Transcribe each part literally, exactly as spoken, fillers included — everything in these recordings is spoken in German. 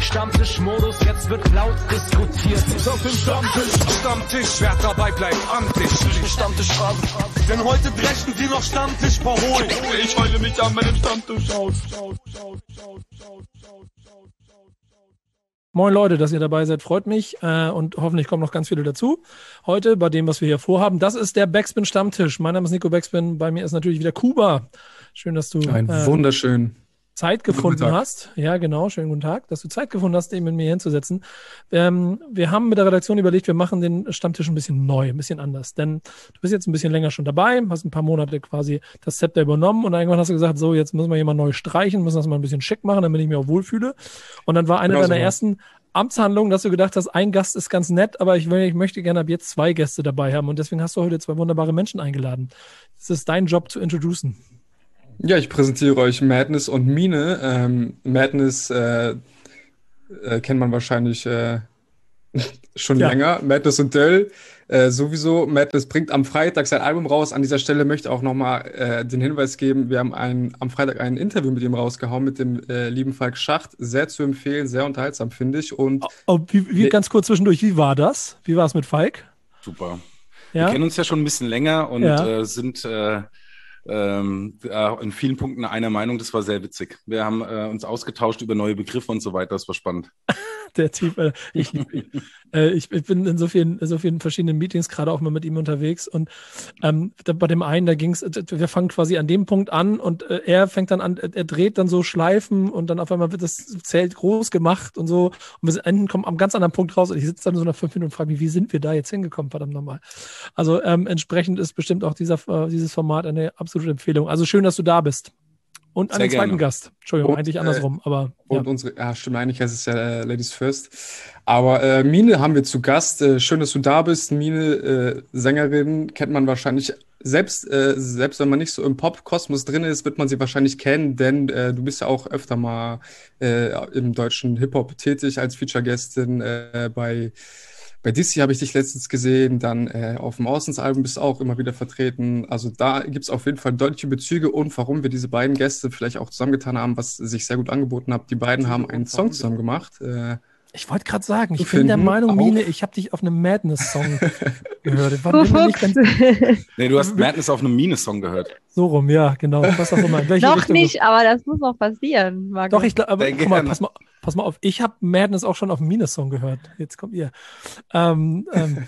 Stammtischmodus, jetzt wird laut diskutiert. Ich auf dem Stammtisch, Stammtisch, wer dabei bleibt, amtlich. Stammtisch Phase, denn heute brechen sie noch Stammtisch verholen. Ich heule mich an meinem Stammtisch aus. Moin Leute, dass ihr dabei seid, freut mich äh, und hoffentlich kommen noch ganz viele dazu. Heute bei dem, was wir hier vorhaben, das ist der Backspin Stammtisch. Mein Name ist Nico Backspin, bei mir ist natürlich wieder Kuba. Schön, dass du Ein äh, wunderschön. Zeit gefunden hast. Ja, genau, schönen guten Tag, dass du Zeit gefunden hast, eben mit mir hinzusetzen. Ähm, wir haben mit der Redaktion überlegt, wir machen den Stammtisch ein bisschen neu, ein bisschen anders. Denn du bist jetzt ein bisschen länger schon dabei, hast ein paar Monate quasi das Zepter übernommen und irgendwann hast du gesagt, so, jetzt müssen wir hier mal neu streichen, müssen das mal ein bisschen schick machen, damit ich mich auch wohlfühle. Und dann war eine genau deiner so ersten Amtshandlungen, dass du gedacht hast, ein Gast ist ganz nett, aber ich, will, ich möchte gerne ab jetzt zwei Gäste dabei haben und deswegen hast du heute zwei wunderbare Menschen eingeladen. Es ist dein Job zu introducen. Ja, ich präsentiere euch Madness und Mine. Ähm, Madness äh, äh, kennt man wahrscheinlich äh, schon ja. länger. Madness und Döll äh, sowieso. Madness bringt am Freitag sein Album raus. An dieser Stelle möchte ich auch nochmal äh, den Hinweis geben, wir haben ein, am Freitag ein Interview mit ihm rausgehauen, mit dem äh, lieben Falk Schacht. Sehr zu empfehlen, sehr unterhaltsam, finde ich. Und oh, oh, wie, wie, ganz kurz zwischendurch, wie war das? Wie war es mit Falk? Super. Ja? Wir kennen uns ja schon ein bisschen länger und ja. äh, sind... Äh, Ähm, in vielen Punkten einer Meinung, das war sehr witzig. Wir haben äh, uns ausgetauscht über neue Begriffe und so weiter, das war spannend. Der Typ, äh, ich, äh, ich, ich bin in so vielen, so vielen verschiedenen Meetings gerade auch mal mit ihm unterwegs und ähm, da, bei dem einen, da ging es, wir fangen quasi an dem Punkt an und äh, er fängt dann an, er dreht dann so Schleifen und dann auf einmal wird das Zelt groß gemacht und so und wir enden, kommen am ganz anderen Punkt raus und ich sitze dann so nach fünf Minuten und frage mich, wie sind wir da jetzt hingekommen, verdammt nochmal. Also ähm, entsprechend ist bestimmt auch dieser, äh, dieses Format eine absolute Empfehlung. Also schön, dass du da bist. Und an Sehr den zweiten gerne. Gast. Entschuldigung, und, eigentlich andersrum, äh, aber. Und ja. unsere, ja, stimmt, eigentlich heißt es ja äh, Ladies First. Aber äh, Mine haben wir zu Gast. Äh, schön, dass du da bist. Mine, äh, Sängerin, kennt man wahrscheinlich, selbst, äh, selbst wenn man nicht so im Pop-Kosmos drin ist, wird man sie wahrscheinlich kennen, denn äh, du bist ja auch öfter mal äh, im deutschen Hip-Hop tätig als Feature-Gästin äh, bei. Bei Dizzy habe ich dich letztens gesehen, dann äh, auf dem Auslandsalbum bist du auch immer wieder vertreten. Also da gibt es auf jeden Fall deutliche Bezüge und warum wir diese beiden Gäste vielleicht auch zusammengetan haben, was sich sehr gut angeboten hat. Die beiden haben einen Song zusammen gemacht. Äh, ich wollte gerade sagen, ich bin finden, der Meinung, Mine, auf- ich habe dich auf einem Madness-Song gehört. War mir nicht ganz Nee, du hast Madness auf einem Mine-Song gehört. so rum, ja, genau. Was auch immer. In welche Noch Richtung nicht, aber das muss noch passieren, Markus. Doch, ich glaube, aber Sehr guck mal, gerne. pass mal, pass mal auf. Ich habe Madness auch schon auf einem Mine-Song gehört. Jetzt kommt ihr. Ähm, ähm,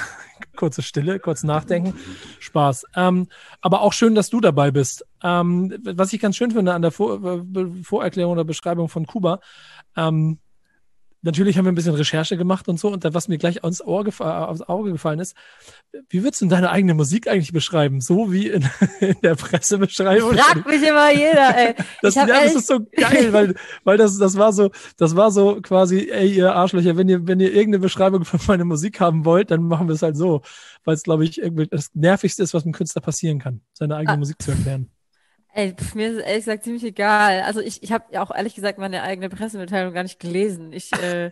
kurze Stille, kurz nachdenken. Spaß. Ähm, aber auch schön, dass du dabei bist. Ähm, was ich ganz schön finde an der Vor Be- Vorerklärung oder Beschreibung von Kuba, ähm, natürlich haben wir ein bisschen Recherche gemacht und so, und da, was mir gleich aufs, Ohr gef- aufs Auge gefallen ist, wie würdest du deine eigene Musik eigentlich beschreiben? So wie in, in der Pressebeschreibung? Fragt mich immer jeder, ey. Das, Ich hab ja, das ehrlich- ist so geil, weil, weil das, das war so, das war so quasi, ey, ihr Arschlöcher, wenn ihr, wenn ihr irgendeine Beschreibung von meiner Musik haben wollt, dann machen wir es halt so. Weil es, glaube ich, irgendwie das Nervigste ist, was einem Künstler passieren kann, seine eigene Ah. Musik zu erklären. Ey, pf, mir ist es ehrlich gesagt ziemlich egal. Also ich, ich habe ja auch ehrlich gesagt meine eigene Pressemitteilung gar nicht gelesen. Ich, äh,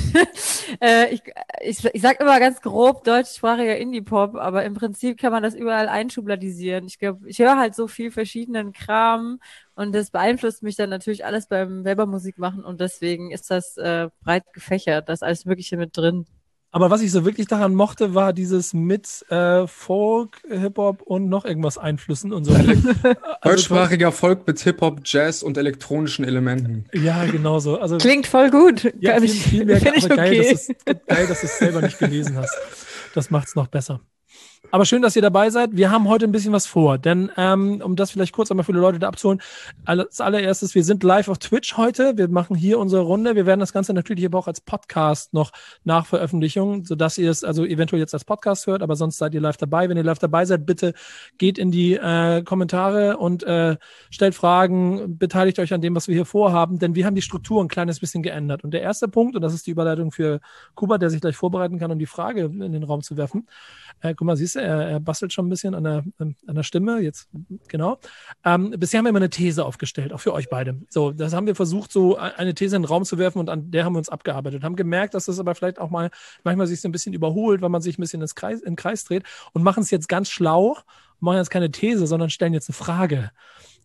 äh, ich, ich, ich sag immer ganz grob deutschsprachiger Indie-Pop, aber im Prinzip kann man das überall einschubladisieren. Ich glaube, ich höre halt so viel verschiedenen Kram und das beeinflusst mich dann natürlich alles beim selber Musik machen und deswegen ist das äh, breit gefächert. Da ist alles Mögliche mit drin. Aber was ich so wirklich daran mochte, war dieses mit äh, Folk, Hip-Hop und noch irgendwas Einflüssen und so. Also, Deutschsprachiger Folk mit Hip-Hop, Jazz und elektronischen Elementen. ja, genau so. Also, Klingt voll gut. ja, Kann viel, ich, viel mehr, find ich aber geil, okay. dass es, geil, dass du es selber nicht gelesen hast. Das macht's noch besser. Aber schön, dass ihr dabei seid. Wir haben heute ein bisschen was vor, denn ähm, um das vielleicht kurz einmal für die Leute da abzuholen, als allererstes, wir sind live auf Twitch heute. Wir machen hier unsere Runde. Wir werden das Ganze natürlich aber auch als Podcast noch nach Veröffentlichung, sodass ihr es also eventuell jetzt als Podcast hört, aber sonst seid ihr live dabei. Wenn ihr live dabei seid, bitte geht in die äh, Kommentare und äh, stellt Fragen, beteiligt euch an dem, was wir hier vorhaben, denn wir haben die Struktur ein kleines bisschen geändert. Und der erste Punkt, und das ist die Überleitung für Kuba, der sich gleich vorbereiten kann, um die Frage in den Raum zu werfen. Äh, guck mal, siehst du, er, er bastelt schon ein bisschen an der, an der Stimme, jetzt, genau. Ähm, bisher haben wir immer eine These aufgestellt, auch für euch beide. So, das haben wir versucht, so eine These in den Raum zu werfen und an der haben wir uns abgearbeitet. Haben gemerkt, dass das aber vielleicht auch mal, manchmal sich so ein bisschen überholt, weil man sich ein bisschen ins Kreis, in den Kreis dreht und machen es jetzt ganz schlau, machen jetzt keine These, sondern stellen jetzt eine Frage.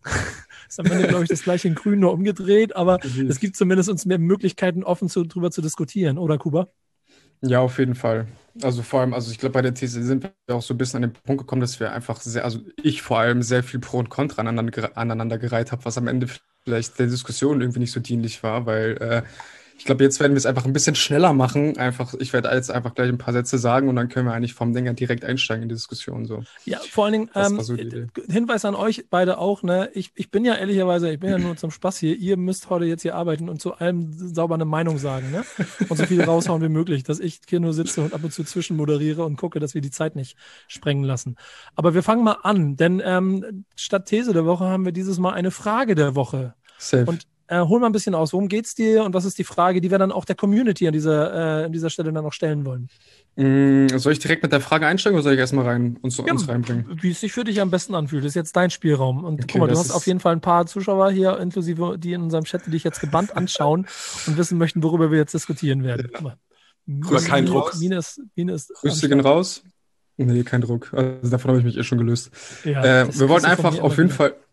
Ist am Ende, glaube ich, das gleiche in Grün, nur umgedreht, aber Mhm. es gibt zumindest uns mehr Möglichkeiten, offen zu, drüber zu diskutieren, oder Kuba? Ja, auf jeden Fall. Also vor allem, also ich glaube, bei der These sind wir auch so ein bisschen an den Punkt gekommen, dass wir einfach sehr, also ich vor allem sehr viel Pro und Contra aneinander, gere- aneinander gereiht habe, was am Ende vielleicht der Diskussion irgendwie nicht so dienlich war, weil äh, ich glaube, jetzt werden wir es einfach ein bisschen schneller machen. Einfach, ich werde jetzt einfach gleich ein paar Sätze sagen und dann können wir eigentlich vom Dinger direkt einsteigen in die Diskussion. So. Ja, vor allen Dingen, Das ähm, war so die Idee. Hinweis an euch beide auch, ne? Ich, ich bin ja ehrlicherweise, ich bin ja nur zum Spaß hier. Ihr müsst heute jetzt hier arbeiten und zu allem sauber eine Meinung sagen, ne? Und so viel raushauen wie möglich, dass ich hier nur sitze und ab und zu zwischenmoderiere und gucke, dass wir die Zeit nicht sprengen lassen. Aber wir fangen mal an, denn ähm, statt These der Woche haben wir dieses Mal eine Frage der Woche. Safe. Und äh, hol mal ein bisschen aus. Worum geht's dir und was ist die Frage, die wir dann auch der Community an dieser, äh, an dieser Stelle dann noch stellen wollen? Mm, soll ich direkt mit der Frage einsteigen oder soll ich erstmal rein, uns, Ja, uns reinbringen? wie es sich für dich am besten anfühlt, ist jetzt dein Spielraum. Und Okay, guck mal, du das hast ist- auf jeden Fall ein paar Zuschauer hier, inklusive die in unserem Chat, die dich jetzt gebannt anschauen und wissen möchten, worüber wir jetzt diskutieren werden. Guck mal. Aber kein Mine- Druck. Mine ist, Mine ist Grüße am gehen Start. raus. Nee, kein Druck. Also davon habe ich mich eh schon gelöst. Ja, Äh, das wir wollten kriegst du von einfach mir auf immer jeden wieder.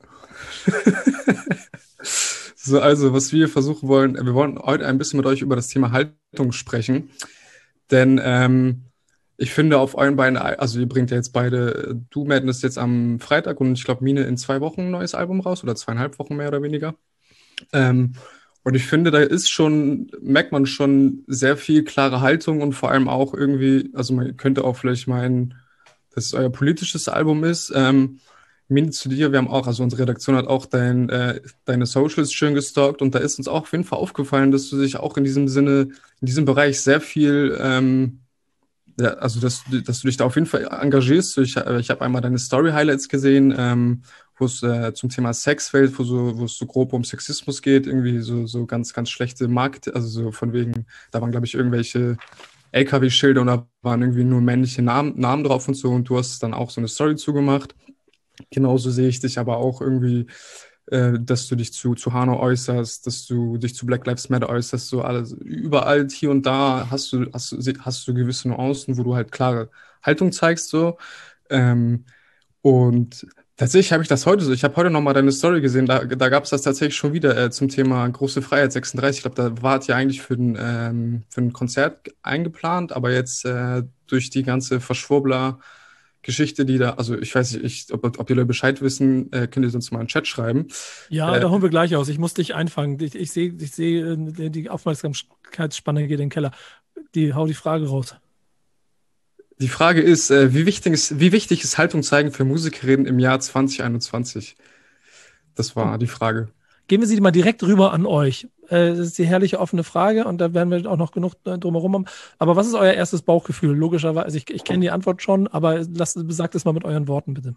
Fall. So, also, was wir versuchen wollen, wir wollen heute ein bisschen mit euch über das Thema Haltung sprechen. Denn ähm, ich finde auf euren beiden, also ihr bringt ja jetzt beide, du Madness jetzt am Freitag und ich glaube Mine in zwei Wochen ein neues Album raus oder zweieinhalb Wochen mehr oder weniger. Ähm, und ich finde, da ist schon, merkt man schon sehr viel klare Haltung und vor allem auch irgendwie, also man könnte auch vielleicht meinen, dass es euer politisches Album ist. Ähm, Mine, zu dir, wir haben auch, also unsere Redaktion hat auch dein, äh, deine Socials schön gestalkt und da ist uns auch auf jeden Fall aufgefallen, dass du dich auch in diesem Sinne, in diesem Bereich sehr viel, ähm, ja, also dass, du- dass du dich da auf jeden Fall engagierst. Ich, äh, ich habe einmal deine Story-Highlights gesehen, ähm, wo es äh, zum Thema Sex fällt, wo, so, wo es so grob um Sexismus geht, irgendwie so, so ganz, ganz schlechte Markt, also so von wegen, da waren, glaube ich, irgendwelche L K W-Schilder und da waren irgendwie nur männliche Namen, Namen drauf und so und du hast dann auch so eine Story zugemacht. Genauso sehe ich dich aber auch irgendwie, äh, dass du dich zu, zu Hanau äußerst, dass du dich zu Black Lives Matter äußerst, so alles, überall hier und da hast du, hast du, hast du gewisse Nuancen, wo du halt klare Haltung zeigst, so. Ähm, und tatsächlich habe ich das heute so, ich habe heute nochmal deine Story gesehen, da, da gab es das tatsächlich schon wieder äh, zum Thema Große Freiheit sechsunddreißig. Ich glaube, da war es ja eigentlich für ein, ähm, für ein Konzert eingeplant, aber jetzt äh, durch die ganze Verschwurbler Geschichte, die da, also ich weiß nicht, ich, ob, ob die Leute Bescheid wissen, äh, könnt ihr uns mal in den Chat schreiben. Ja, Äh, da holen wir gleich aus. Ich muss dich einfangen. Ich, ich sehe, ich sehe, äh, die Aufmerksamkeitsspanne geht in den Keller. Die, hau die Frage raus. Die Frage ist, äh, wie wichtig ist, wie wichtig ist Haltung zeigen für Musikerinnen im Jahr zwanzig einundzwanzig? Das war die Frage. Geben wir sie mal direkt rüber an euch. Äh, Das ist die herrliche offene Frage und da werden wir auch noch genug äh, drumherum haben. Aber was ist euer erstes Bauchgefühl? Logischerweise, also ich, ich kenne die Antwort schon, aber lasst, sagt es mal mit euren Worten, bitte.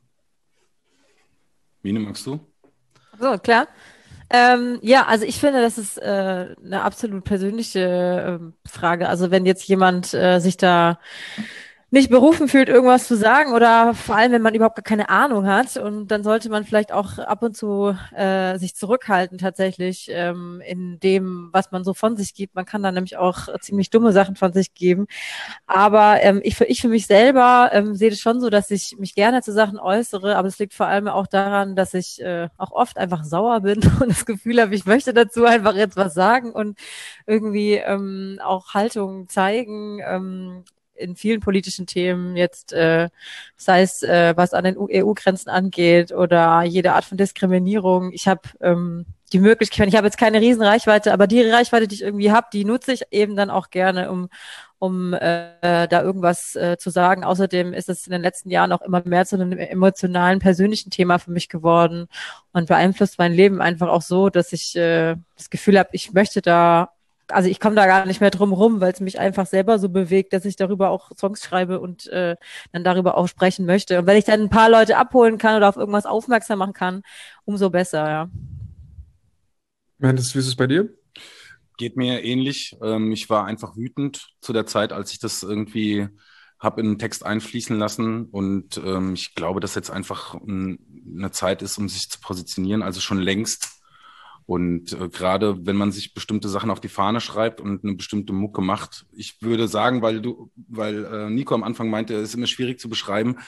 Mine, magst du? So, klar. Ähm, ja, also ich finde, das ist äh, eine absolut persönliche ähm, Frage. Also wenn jetzt jemand äh, sich da nicht berufen fühlt, irgendwas zu sagen oder vor allem, wenn man überhaupt gar keine Ahnung hat, und dann sollte man vielleicht auch ab und zu äh, sich zurückhalten tatsächlich ähm, in dem, was man so von sich gibt. Man kann da nämlich auch ziemlich dumme Sachen von sich geben. Aber ähm, ich, für, ich für mich selber ähm, sehe das schon so, dass ich mich gerne zu Sachen äußere, aber es liegt vor allem auch daran, dass ich äh, auch oft einfach sauer bin und das Gefühl habe, ich möchte dazu einfach jetzt was sagen und irgendwie ähm, auch Haltung zeigen, ähm, in vielen politischen Themen jetzt, äh, sei es, äh, was an den E U-Grenzen angeht oder jede Art von Diskriminierung. Ich habe ähm, die Möglichkeit, ich habe jetzt keine riesen Reichweite, aber die Reichweite, die ich irgendwie habe, die nutze ich eben dann auch gerne, um um äh, da irgendwas äh, zu sagen. Außerdem ist es in den letzten Jahren auch immer mehr zu einem emotionalen, persönlichen Thema für mich geworden und beeinflusst mein Leben einfach auch so, dass ich äh, das Gefühl habe, ich möchte da Also ich komme da gar nicht mehr drum rum, weil es mich einfach selber so bewegt, dass ich darüber auch Songs schreibe und äh, dann darüber auch sprechen möchte. Und wenn ich dann ein paar Leute abholen kann oder auf irgendwas aufmerksam machen kann, umso besser, ja. Mendes, wie ist es bei dir? Geht mir ähnlich. Ähm, ich war einfach wütend zu der Zeit, als ich das irgendwie habe in den Text einfließen lassen. Und ähm, ich glaube, dass jetzt einfach ein, eine Zeit ist, um sich zu positionieren, also schon längst. Und äh, gerade wenn man sich bestimmte Sachen auf die Fahne schreibt und eine bestimmte Mucke macht, ich würde sagen, weil du, weil äh, Nico am Anfang meinte, es ist immer schwierig zu beschreiben,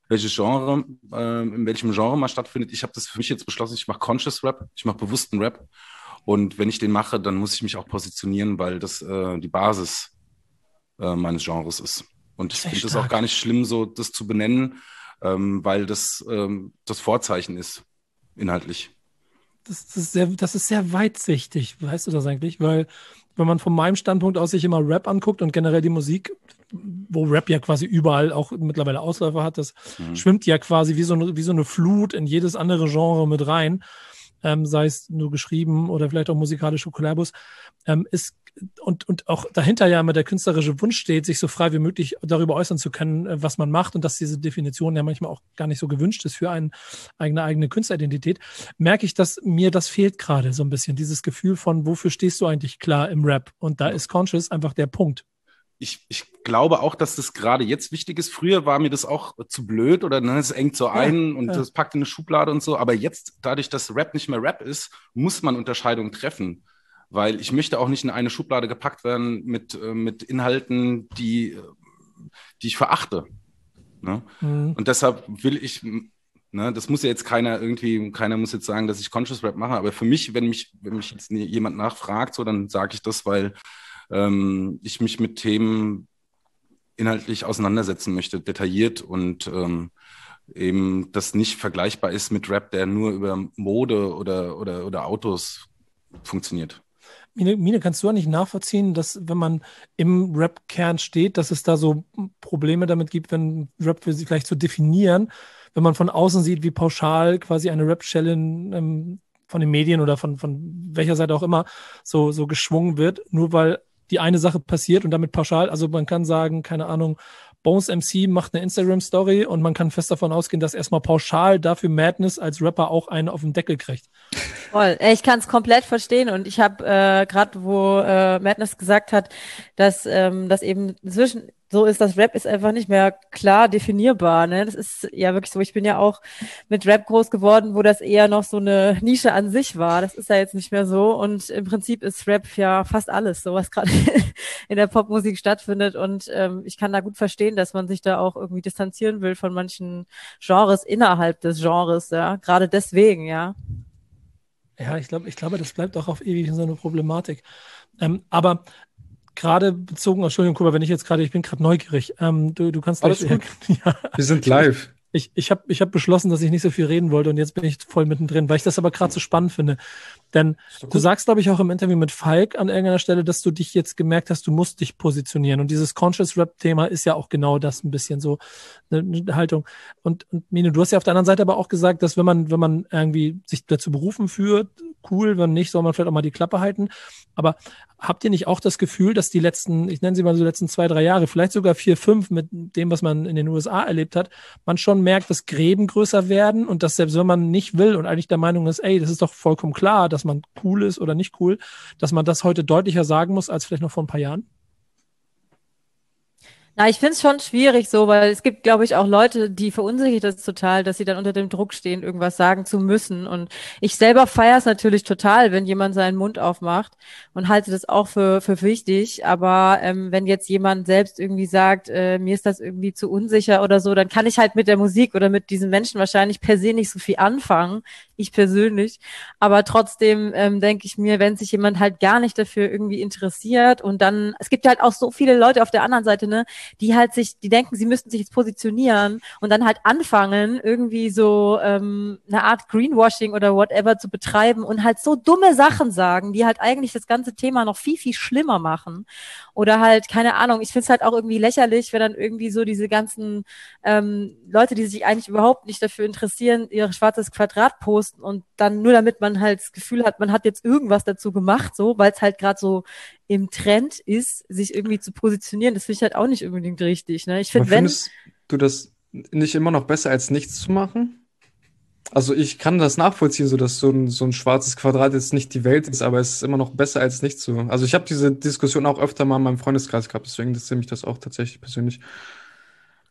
welches Genre, äh, in welchem Genre mal stattfindet. Ich habe das für mich jetzt beschlossen, ich mache Conscious Rap, ich mache bewussten Rap. Und wenn ich den mache, dann muss ich mich auch positionieren, weil das äh, die Basis äh, meines Genres ist. Und ich finde es auch gar nicht schlimm, so das zu benennen, ähm, weil das ähm, das Vorzeichen ist, inhaltlich. Das, das, ist sehr, das ist sehr weitsichtig, weißt du das eigentlich? Weil, wenn man von meinem Standpunkt aus sich immer Rap anguckt und generell die Musik, wo Rap ja quasi überall auch mittlerweile Ausläufer hat, das mhm. schwimmt ja quasi wie so, eine, wie so eine Flut in jedes andere Genre mit rein, ähm, sei es nur geschrieben oder vielleicht auch musikalische Kollabos, ähm, ist und, und auch dahinter ja immer der künstlerische Wunsch steht, sich so frei wie möglich darüber äußern zu können, was man macht und dass diese Definition ja manchmal auch gar nicht so gewünscht ist für eine eigene, eigene Künstleridentität, merke ich, dass mir das fehlt gerade so ein bisschen, dieses Gefühl von, wofür stehst du eigentlich klar im Rap? Und da ist Conscious einfach der Punkt. Ich, ich glaube auch, dass das gerade jetzt wichtig ist. Früher war mir das auch zu blöd oder ne, es engt so ein ja, und ja. das packt in eine Schublade und so. Aber jetzt, dadurch, dass Rap nicht mehr Rap ist, muss man Unterscheidungen treffen. Weil ich möchte auch nicht in eine Schublade gepackt werden mit, äh, mit Inhalten, die, die ich verachte. Ne? Mhm. Und deshalb will ich, ne, das muss ja jetzt keiner irgendwie, keiner muss jetzt sagen, dass ich Conscious Rap mache, aber für mich, wenn mich, wenn mich jetzt jemand nachfragt, so, dann sage ich das, weil ähm, ich mich mit Themen inhaltlich auseinandersetzen möchte, detailliert und ähm, eben das nicht vergleichbar ist mit Rap, der nur über Mode oder, oder, oder Autos funktioniert. Mine, Mine, kannst du eigentlich nachvollziehen, dass wenn man im Rap-Kern steht, dass es da so Probleme damit gibt, wenn Rap für sich vielleicht zu definieren, wenn man von außen sieht, wie pauschal quasi eine Rap-Challenge ähm, von den Medien oder von, von welcher Seite auch immer so, so geschwungen wird, nur weil die eine Sache passiert und damit pauschal, also man kann sagen, keine Ahnung, Bones M C macht eine Instagram-Story und man kann fest davon ausgehen, dass erstmal pauschal dafür Madness als Rapper auch einen auf den Deckel kriegt. Voll. Ich kann es komplett verstehen und ich habe äh, gerade, wo äh, Madness gesagt hat, dass ähm, das eben inzwischen so ist, dass Rap ist einfach nicht mehr klar definierbar. Ne? Das ist ja wirklich so. Ich bin ja auch mit Rap groß geworden, wo das eher noch so eine Nische an sich war. Das ist ja jetzt nicht mehr so. Und im Prinzip ist Rap ja fast alles, so was gerade in der Popmusik stattfindet. Und ähm, ich kann da gut verstehen, dass man sich da auch irgendwie distanzieren will von manchen Genres innerhalb des Genres. Ja, gerade deswegen, ja. Ja, ich glaube, ich glaube, das bleibt auch auf ewig so eine Problematik. Ähm, aber gerade bezogen, Entschuldigung, Kuba, wenn ich jetzt gerade, ich bin gerade neugierig. Ähm, du, du kannst Alles gleich, gut. Ja. Wir sind live. Ich, ich habe ich hab beschlossen, dass ich nicht so viel reden wollte und jetzt bin ich voll mittendrin, weil ich das aber gerade so spannend finde. Denn du sagst, glaube ich, auch im Interview mit Falk an irgendeiner Stelle, dass du dich jetzt gemerkt hast, du musst dich positionieren. Und dieses Conscious-Rap-Thema ist ja auch genau das, ein bisschen so eine, eine Haltung. Und, und Mine, du hast ja auf der anderen Seite aber auch gesagt, dass wenn man, wenn man irgendwie sich dazu berufen fühlt, cool, wenn nicht, soll man vielleicht auch mal die Klappe halten. Aber habt ihr nicht auch das Gefühl, dass die letzten, ich nenne sie mal so letzten zwei, drei Jahre, vielleicht sogar vier, fünf mit dem, was man in den U S A erlebt hat, man schon merkt, dass Gräben größer werden und dass selbst wenn man nicht will und eigentlich der Meinung ist, ey, das ist doch vollkommen klar, dass man cool ist oder nicht cool, dass man das heute deutlicher sagen muss als vielleicht noch vor ein paar Jahren? Na, ich finde es schon schwierig so, weil es gibt, glaube ich, auch Leute, die verunsichert das total, dass sie dann unter dem Druck stehen, irgendwas sagen zu müssen. Und ich selber feiere es natürlich total, wenn jemand seinen Mund aufmacht und halte das auch für für wichtig. Aber ähm, wenn jetzt jemand selbst irgendwie sagt, äh, mir ist das irgendwie zu unsicher oder so, dann kann ich halt mit der Musik oder mit diesen Menschen wahrscheinlich per se nicht so viel anfangen. Ich persönlich. Aber trotzdem ähm, denke ich mir, wenn sich jemand halt gar nicht dafür irgendwie interessiert und dann, es gibt halt auch so viele Leute auf der anderen Seite, ne, die halt sich, die denken, sie müssten sich jetzt positionieren und dann halt anfangen, irgendwie so ähm, eine Art Greenwashing oder whatever zu betreiben und halt so dumme Sachen sagen, die halt eigentlich das ganze Thema noch viel, viel schlimmer machen. Oder halt, keine Ahnung, ich finde es halt auch irgendwie lächerlich, wenn dann irgendwie so diese ganzen ähm, Leute, die sich eigentlich überhaupt nicht dafür interessieren, ihr schwarzes Quadrat posten und dann nur damit man halt das Gefühl hat, man hat jetzt irgendwas dazu gemacht, so, weil es halt gerade so im Trend ist, sich irgendwie zu positionieren. Das finde ich halt auch nicht unbedingt richtig. Ne? Ich finde, wenn findest du das nicht immer noch besser, als nichts zu machen? Also ich kann das nachvollziehen, so dass so ein, so ein schwarzes Quadrat jetzt nicht die Welt ist, aber es ist immer noch besser, als nichts zu. Also ich habe diese Diskussion auch öfter mal in meinem Freundeskreis gehabt, deswegen interessiert mich das auch tatsächlich persönlich.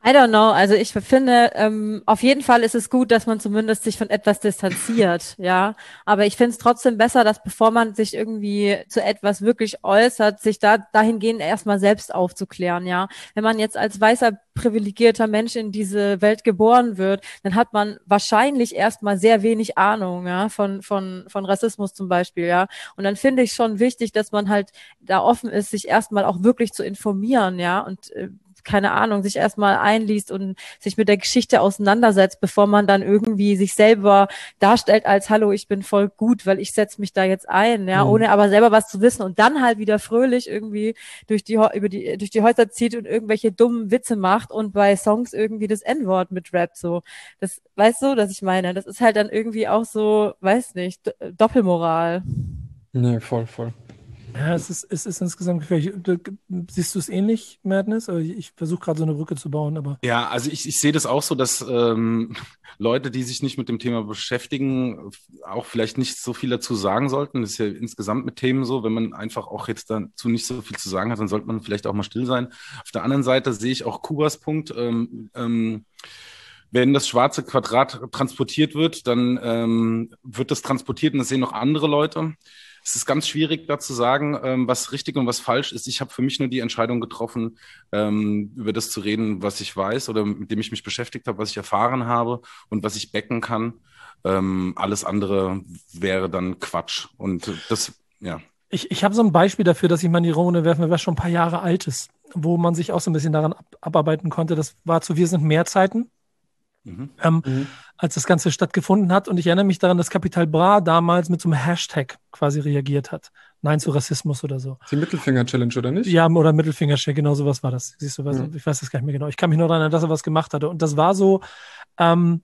I don't know. Also ich finde, ähm, auf jeden Fall ist es gut, dass man zumindest sich von etwas distanziert, ja. Aber ich finde es trotzdem besser, dass bevor man sich irgendwie zu etwas wirklich äußert, sich da dahingehend erstmal selbst aufzuklären, ja. Wenn man jetzt als weißer privilegierter Mensch in diese Welt geboren wird, dann hat man wahrscheinlich erstmal sehr wenig Ahnung, ja, von von von Rassismus zum Beispiel, ja. Und dann finde ich schon wichtig, dass man halt da offen ist, sich erstmal auch wirklich zu informieren, ja. Und äh, keine Ahnung, sich erstmal einliest und sich mit der Geschichte auseinandersetzt, bevor man dann irgendwie sich selber darstellt als, hallo, ich bin voll gut, weil ich setze mich da jetzt ein, ja, mhm. ohne aber selber was zu wissen und dann halt wieder fröhlich irgendwie durch die, über die, durch die Häuser zieht und irgendwelche dummen Witze macht und bei Songs irgendwie das En-Wort mit rappt, so. Das, weißt du, was ich meine? Das ist halt dann irgendwie auch so, weiß nicht, D- Doppelmoral. Nee, voll, voll. Ja, es ist, es ist insgesamt gefährlich. Du- Siehst du es ähnlich, Madness? Also ich versuche gerade so eine Brücke zu bauen, aber Ja, also ich, ich sehe das auch so, dass ähm, Leute, die sich nicht mit dem Thema beschäftigen, auch vielleicht nicht so viel dazu sagen sollten. Das ist ja insgesamt mit Themen so, wenn man einfach auch jetzt dazu nicht so viel zu sagen hat, dann sollte man vielleicht auch mal still sein. Auf der anderen Seite sehe ich auch Kubas Punkt. Ähm, ähm, wenn das schwarze Quadrat transportiert wird, dann ähm, wird das transportiert und das sehen noch andere Leute. Es ist ganz schwierig, da zu sagen, ähm, was richtig und was falsch ist. Ich habe für mich nur die Entscheidung getroffen, ähm, über das zu reden, was ich weiß oder mit dem ich mich beschäftigt habe, was ich erfahren habe und was ich backen kann. Ähm, alles andere wäre dann Quatsch. Und das, ja. ich, ich habe so ein Beispiel dafür, dass ich mal in die Runde werfen will, was schon ein paar Jahre alt ist, wo man sich auch so ein bisschen daran ab, abarbeiten konnte. Das war zu Wir sind mehr Zeiten. Mhm. Ähm, Mhm. als das Ganze stattgefunden hat. Und ich erinnere mich daran, dass Capital Bra damals mit so einem Hashtag quasi reagiert hat. Nein zu Rassismus oder so. Die Mittelfinger-Challenge, oder nicht? Ja, oder Mittelfingercheck, genau sowas war das. Siehst du was? Ja. Ich weiß das gar nicht mehr genau. Ich kann mich nur daran erinnern, dass er was gemacht hatte. Und das war so, ähm,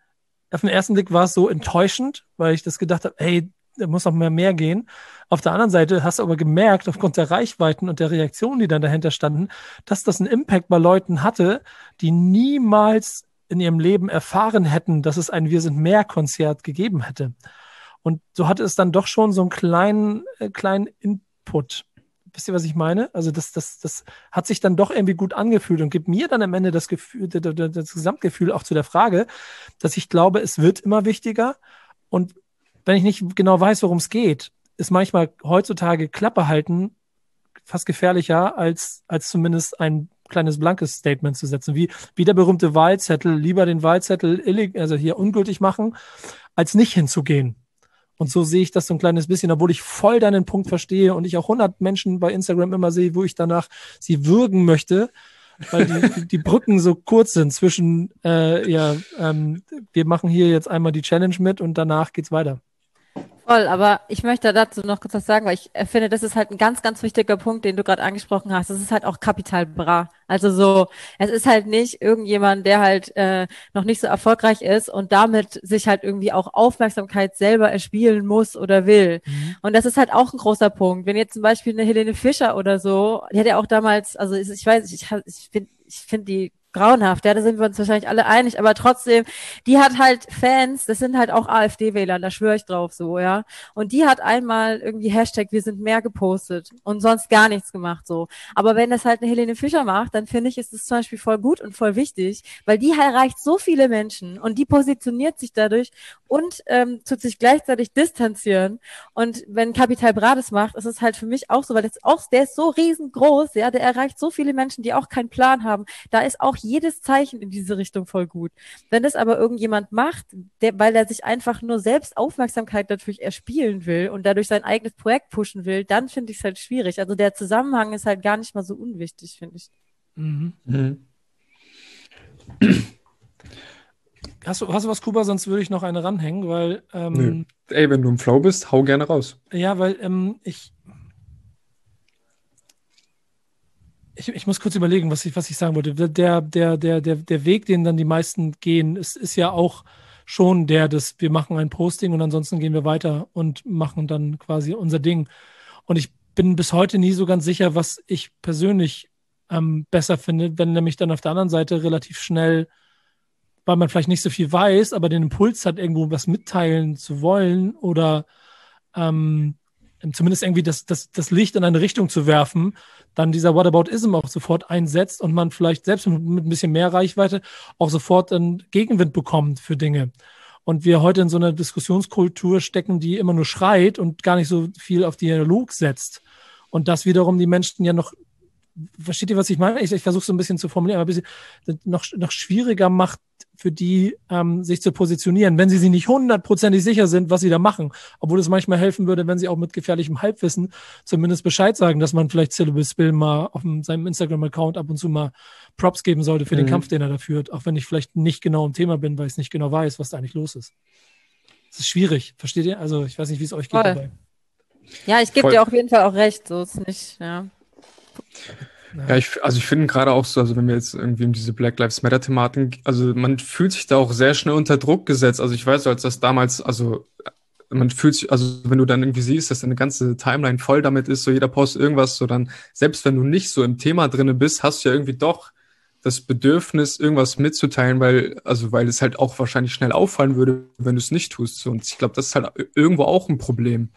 auf den ersten Blick war es so enttäuschend, weil ich das gedacht habe, ey, da muss noch mehr mehr gehen. Auf der anderen Seite hast du aber gemerkt, aufgrund der Reichweiten und der Reaktionen, die dann dahinter standen, dass das einen Impact bei Leuten hatte, die niemals in ihrem Leben erfahren hätten, dass es ein Wir sind mehr Konzert gegeben hätte. Und so hatte es dann doch schon so einen kleinen, äh, kleinen Input. Wisst ihr, was ich meine? Also das, das, das hat sich dann doch irgendwie gut angefühlt und gibt mir dann am Ende das Gefühl, das, das Gesamtgefühl auch zu der Frage, dass ich glaube, es wird immer wichtiger. Und wenn ich nicht genau weiß, worum es geht, ist manchmal heutzutage Klappe halten fast gefährlicher, als, als zumindest ein kleines blankes Statement zu setzen, wie, wie der berühmte Wahlzettel, lieber den Wahlzettel illeg- also hier ungültig machen, als nicht hinzugehen. Und so sehe ich das so ein kleines bisschen, obwohl ich voll deinen Punkt verstehe und ich auch hundert Menschen bei Instagram immer sehe, wo ich danach sie würgen möchte, weil die, die, die Brücken so kurz sind zwischen, äh, ja, ähm, wir machen hier jetzt einmal die Challenge mit und danach geht's weiter. Voll, aber ich möchte dazu noch kurz was sagen, weil ich äh, finde, das ist halt ein ganz, ganz wichtiger Punkt, den du gerade angesprochen hast. Das ist halt auch Capital Bra. Also so, es ist halt nicht irgendjemand, der halt äh, noch nicht so erfolgreich ist und damit sich halt irgendwie auch Aufmerksamkeit selber erspielen muss oder will. Mhm. Und das ist halt auch ein großer Punkt. Wenn jetzt zum Beispiel eine Helene Fischer oder so, die hat ja auch damals, also ich, ich weiß, ich, ich finde, ich finde die grauenhaft, ja, da sind wir uns wahrscheinlich alle einig, aber trotzdem, die hat halt Fans, das sind halt auch AfD-Wähler, da schwöre ich drauf so, ja, und die hat einmal irgendwie Hashtag wir sind mehr gepostet und sonst gar nichts gemacht so, aber wenn das halt eine Helene Fischer macht, dann finde ich, ist es zum Beispiel voll gut und voll wichtig, weil die erreicht so viele Menschen und die positioniert sich dadurch und ähm, tut sich gleichzeitig distanzieren und wenn Capital Bra das macht, ist es halt für mich auch so, weil das auch, der ist so riesengroß, ja, der erreicht so viele Menschen, die auch keinen Plan haben, da ist auch jedes Zeichen in diese Richtung voll gut. Wenn das aber irgendjemand macht, der, weil er sich einfach nur selbst Aufmerksamkeit natürlich erspielen will und dadurch sein eigenes Projekt pushen will, dann finde ich es halt schwierig. Also der Zusammenhang ist halt gar nicht mal so unwichtig, finde ich. Mhm. Mhm. Hast du, hast du was, Kuba? Sonst würde ich noch eine ranhängen, weil ähm, Nö. Ey, wenn du im Flow bist, hau gerne raus. ja, weil ähm, ich Ich, ich muss kurz überlegen, was ich, was ich sagen wollte. Der, der, der, der, der Weg, den dann die meisten gehen, ist, ist ja auch schon der, dass wir machen ein Posting und ansonsten gehen wir weiter und machen dann quasi unser Ding. Und ich bin bis heute nie so ganz sicher, was ich persönlich ähm, besser finde, wenn nämlich dann auf der anderen Seite relativ schnell, weil man vielleicht nicht so viel weiß, aber den Impuls hat, irgendwo was mitteilen zu wollen oder ähm, zumindest irgendwie das, das, das Licht in eine Richtung zu werfen, dann dieser Whataboutism auch sofort einsetzt und man vielleicht selbst mit, mit ein bisschen mehr Reichweite auch sofort einen Gegenwind bekommt für Dinge. Und wir heute in so einer Diskussionskultur stecken, die immer nur schreit und gar nicht so viel auf Dialog setzt. Und das wiederum die Menschen ja noch, versteht ihr, was ich meine? Ich, ich versuche so ein bisschen zu formulieren, aber ein bisschen noch, noch schwieriger macht für die, ähm, sich zu positionieren, wenn sie sich nicht hundertprozentig sicher sind, was sie da machen. Obwohl es manchmal helfen würde, wenn sie auch mit gefährlichem Halbwissen zumindest Bescheid sagen, dass man vielleicht Syllable Spill mal auf dem, seinem Instagram-Account ab und zu mal Props geben sollte für mhm. den Kampf, den er da führt. Auch wenn ich vielleicht nicht genau im Thema bin, weil ich es nicht genau weiß, was da eigentlich los ist. Es ist schwierig, versteht ihr? Also ich weiß nicht, wie es euch geht Voll. dabei. Ja, ich gebe dir auf jeden Fall auch recht, so ist nicht, ja. Ja, ich, also ich finde gerade auch so, also wenn wir jetzt irgendwie um diese Black Lives Matter Thematik, also man fühlt sich da auch sehr schnell unter Druck gesetzt. Also ich weiß, als das damals, also man fühlt sich, also wenn du dann irgendwie siehst, dass deine ganze Timeline voll damit ist, so jeder postet irgendwas, so dann, selbst wenn du nicht so im Thema drinne bist, hast du ja irgendwie doch das Bedürfnis, irgendwas mitzuteilen, weil, also weil es halt auch wahrscheinlich schnell auffallen würde, wenn du es nicht tust. So. Und ich glaube, das ist halt irgendwo auch ein Problem.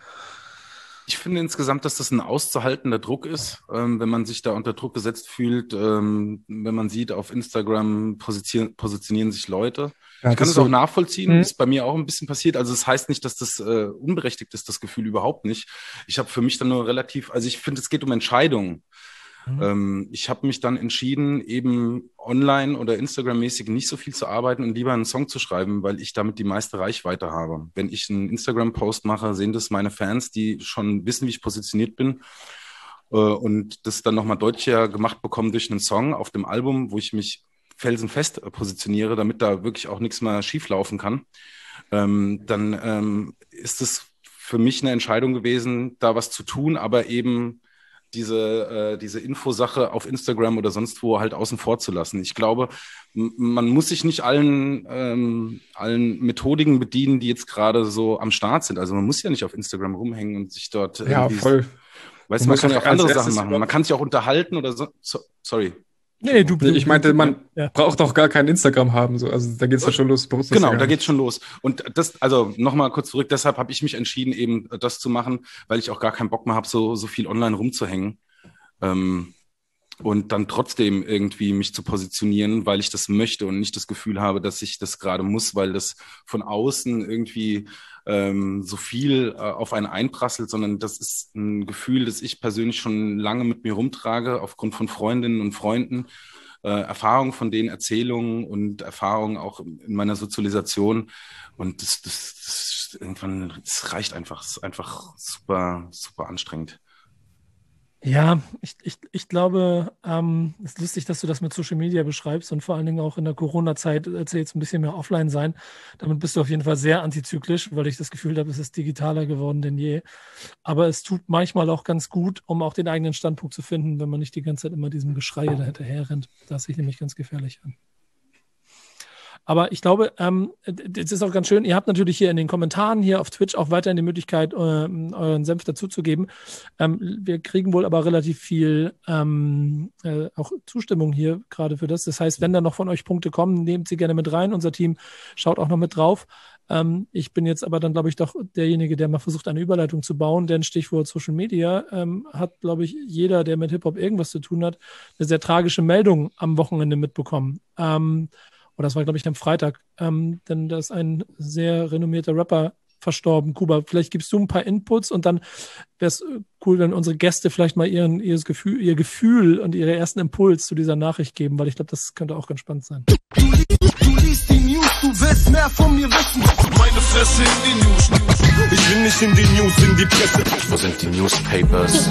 Ich finde insgesamt, dass das ein auszuhaltender Druck ist, ähm, wenn man sich da unter Druck gesetzt fühlt, ähm, wenn man sieht, auf Instagram positionieren, positionieren sich Leute. Ja, ich kann es so auch nachvollziehen, ist bei mir auch ein bisschen passiert. Also es das heißt nicht, dass das äh, unberechtigt ist, das Gefühl überhaupt nicht. Ich habe für mich dann nur relativ, also ich finde, es geht um Entscheidungen. Mhm. Ähm, ich habe mich dann entschieden, eben online oder Instagram-mäßig nicht so viel zu arbeiten und lieber einen Song zu schreiben, weil ich damit die meiste Reichweite habe. Wenn ich einen Instagram-Post mache, sehen das meine Fans, die schon wissen, wie ich positioniert bin äh, und das dann nochmal deutlicher gemacht bekommen durch einen Song auf dem Album, wo ich mich felsenfest positioniere, damit da wirklich auch nichts mehr schieflaufen kann. Ähm, dann ähm, ist es für mich eine Entscheidung gewesen, da was zu tun, aber eben diese, äh, diese Infosache auf Instagram oder sonst wo halt außen vor zu lassen. Ich glaube, m- man muss sich nicht allen, ähm, allen Methodiken bedienen, die jetzt gerade so am Start sind. Also man muss ja nicht auf Instagram rumhängen und sich dort ja, voll. Weißt du, man kann ja auch andere Sachen machen. Man kann sich auch unterhalten oder so. so sorry. Nee, du, ich meinte, man ja. braucht auch gar kein Instagram haben. So. Also da geht's ja schon los. Genau, da geht's schon los. Und das, also nochmal kurz zurück, deshalb habe ich mich entschieden, eben das zu machen, weil ich auch gar keinen Bock mehr habe, so, so viel online rumzuhängen. Ähm, und dann trotzdem irgendwie mich zu positionieren, weil ich das möchte und nicht das Gefühl habe, dass ich das gerade muss, weil das von außen irgendwie ähm, so viel äh, auf einen einprasselt, sondern das ist ein Gefühl, das ich persönlich schon lange mit mir rumtrage, aufgrund von Freundinnen und Freunden, äh, Erfahrungen von denen, Erzählungen und Erfahrungen auch in meiner Sozialisation. Und das, das, das irgendwann, das reicht einfach, das ist einfach super, super anstrengend. Ja, ich, ich, ich glaube, ähm, es ist lustig, dass du das mit Social Media beschreibst und vor allen Dingen auch in der Corona-Zeit erzählst, ein bisschen mehr offline sein. Damit bist du auf jeden Fall sehr antizyklisch, weil ich das Gefühl habe, es ist digitaler geworden denn je. Aber es tut manchmal auch ganz gut, um auch den eigenen Standpunkt zu finden, wenn man nicht die ganze Zeit immer diesem Geschrei da hinterher rennt. Das sehe ich nämlich ganz gefährlich an. Aber ich glaube, ähm, es ist auch ganz schön, ihr habt natürlich hier in den Kommentaren hier auf Twitch auch weiterhin die Möglichkeit, ähm, euren Senf dazuzugeben. Ähm, wir kriegen wohl aber relativ viel ähm, äh, auch Zustimmung hier gerade für das. Das heißt, wenn da noch von euch Punkte kommen, nehmt sie gerne mit rein. Unser Team schaut auch noch mit drauf. Ähm, ich bin jetzt aber dann, glaube ich, doch derjenige, der mal versucht, eine Überleitung zu bauen, denn Stichwort Social Media ähm, hat, glaube ich, jeder, der mit Hip-Hop irgendwas zu tun hat, eine sehr tragische Meldung am Wochenende mitbekommen. Ähm, Oder das war, glaube ich, am Freitag. Ähm, denn da ist ein sehr renommierter Rapper verstorben, Kuba. Vielleicht gibst du ein paar Inputs und dann wäre es cool, wenn unsere Gäste vielleicht mal ihren, ihr, Gefühl, ihr Gefühl und ihren ersten Impuls zu dieser Nachricht geben, weil ich glaube, das könnte auch ganz spannend sein. Du, du liest die News, du willst mehr von mir wissen. Meine Fresse in die News. Ich will nicht in die News, in die Presse. Wo sind die Newspapers?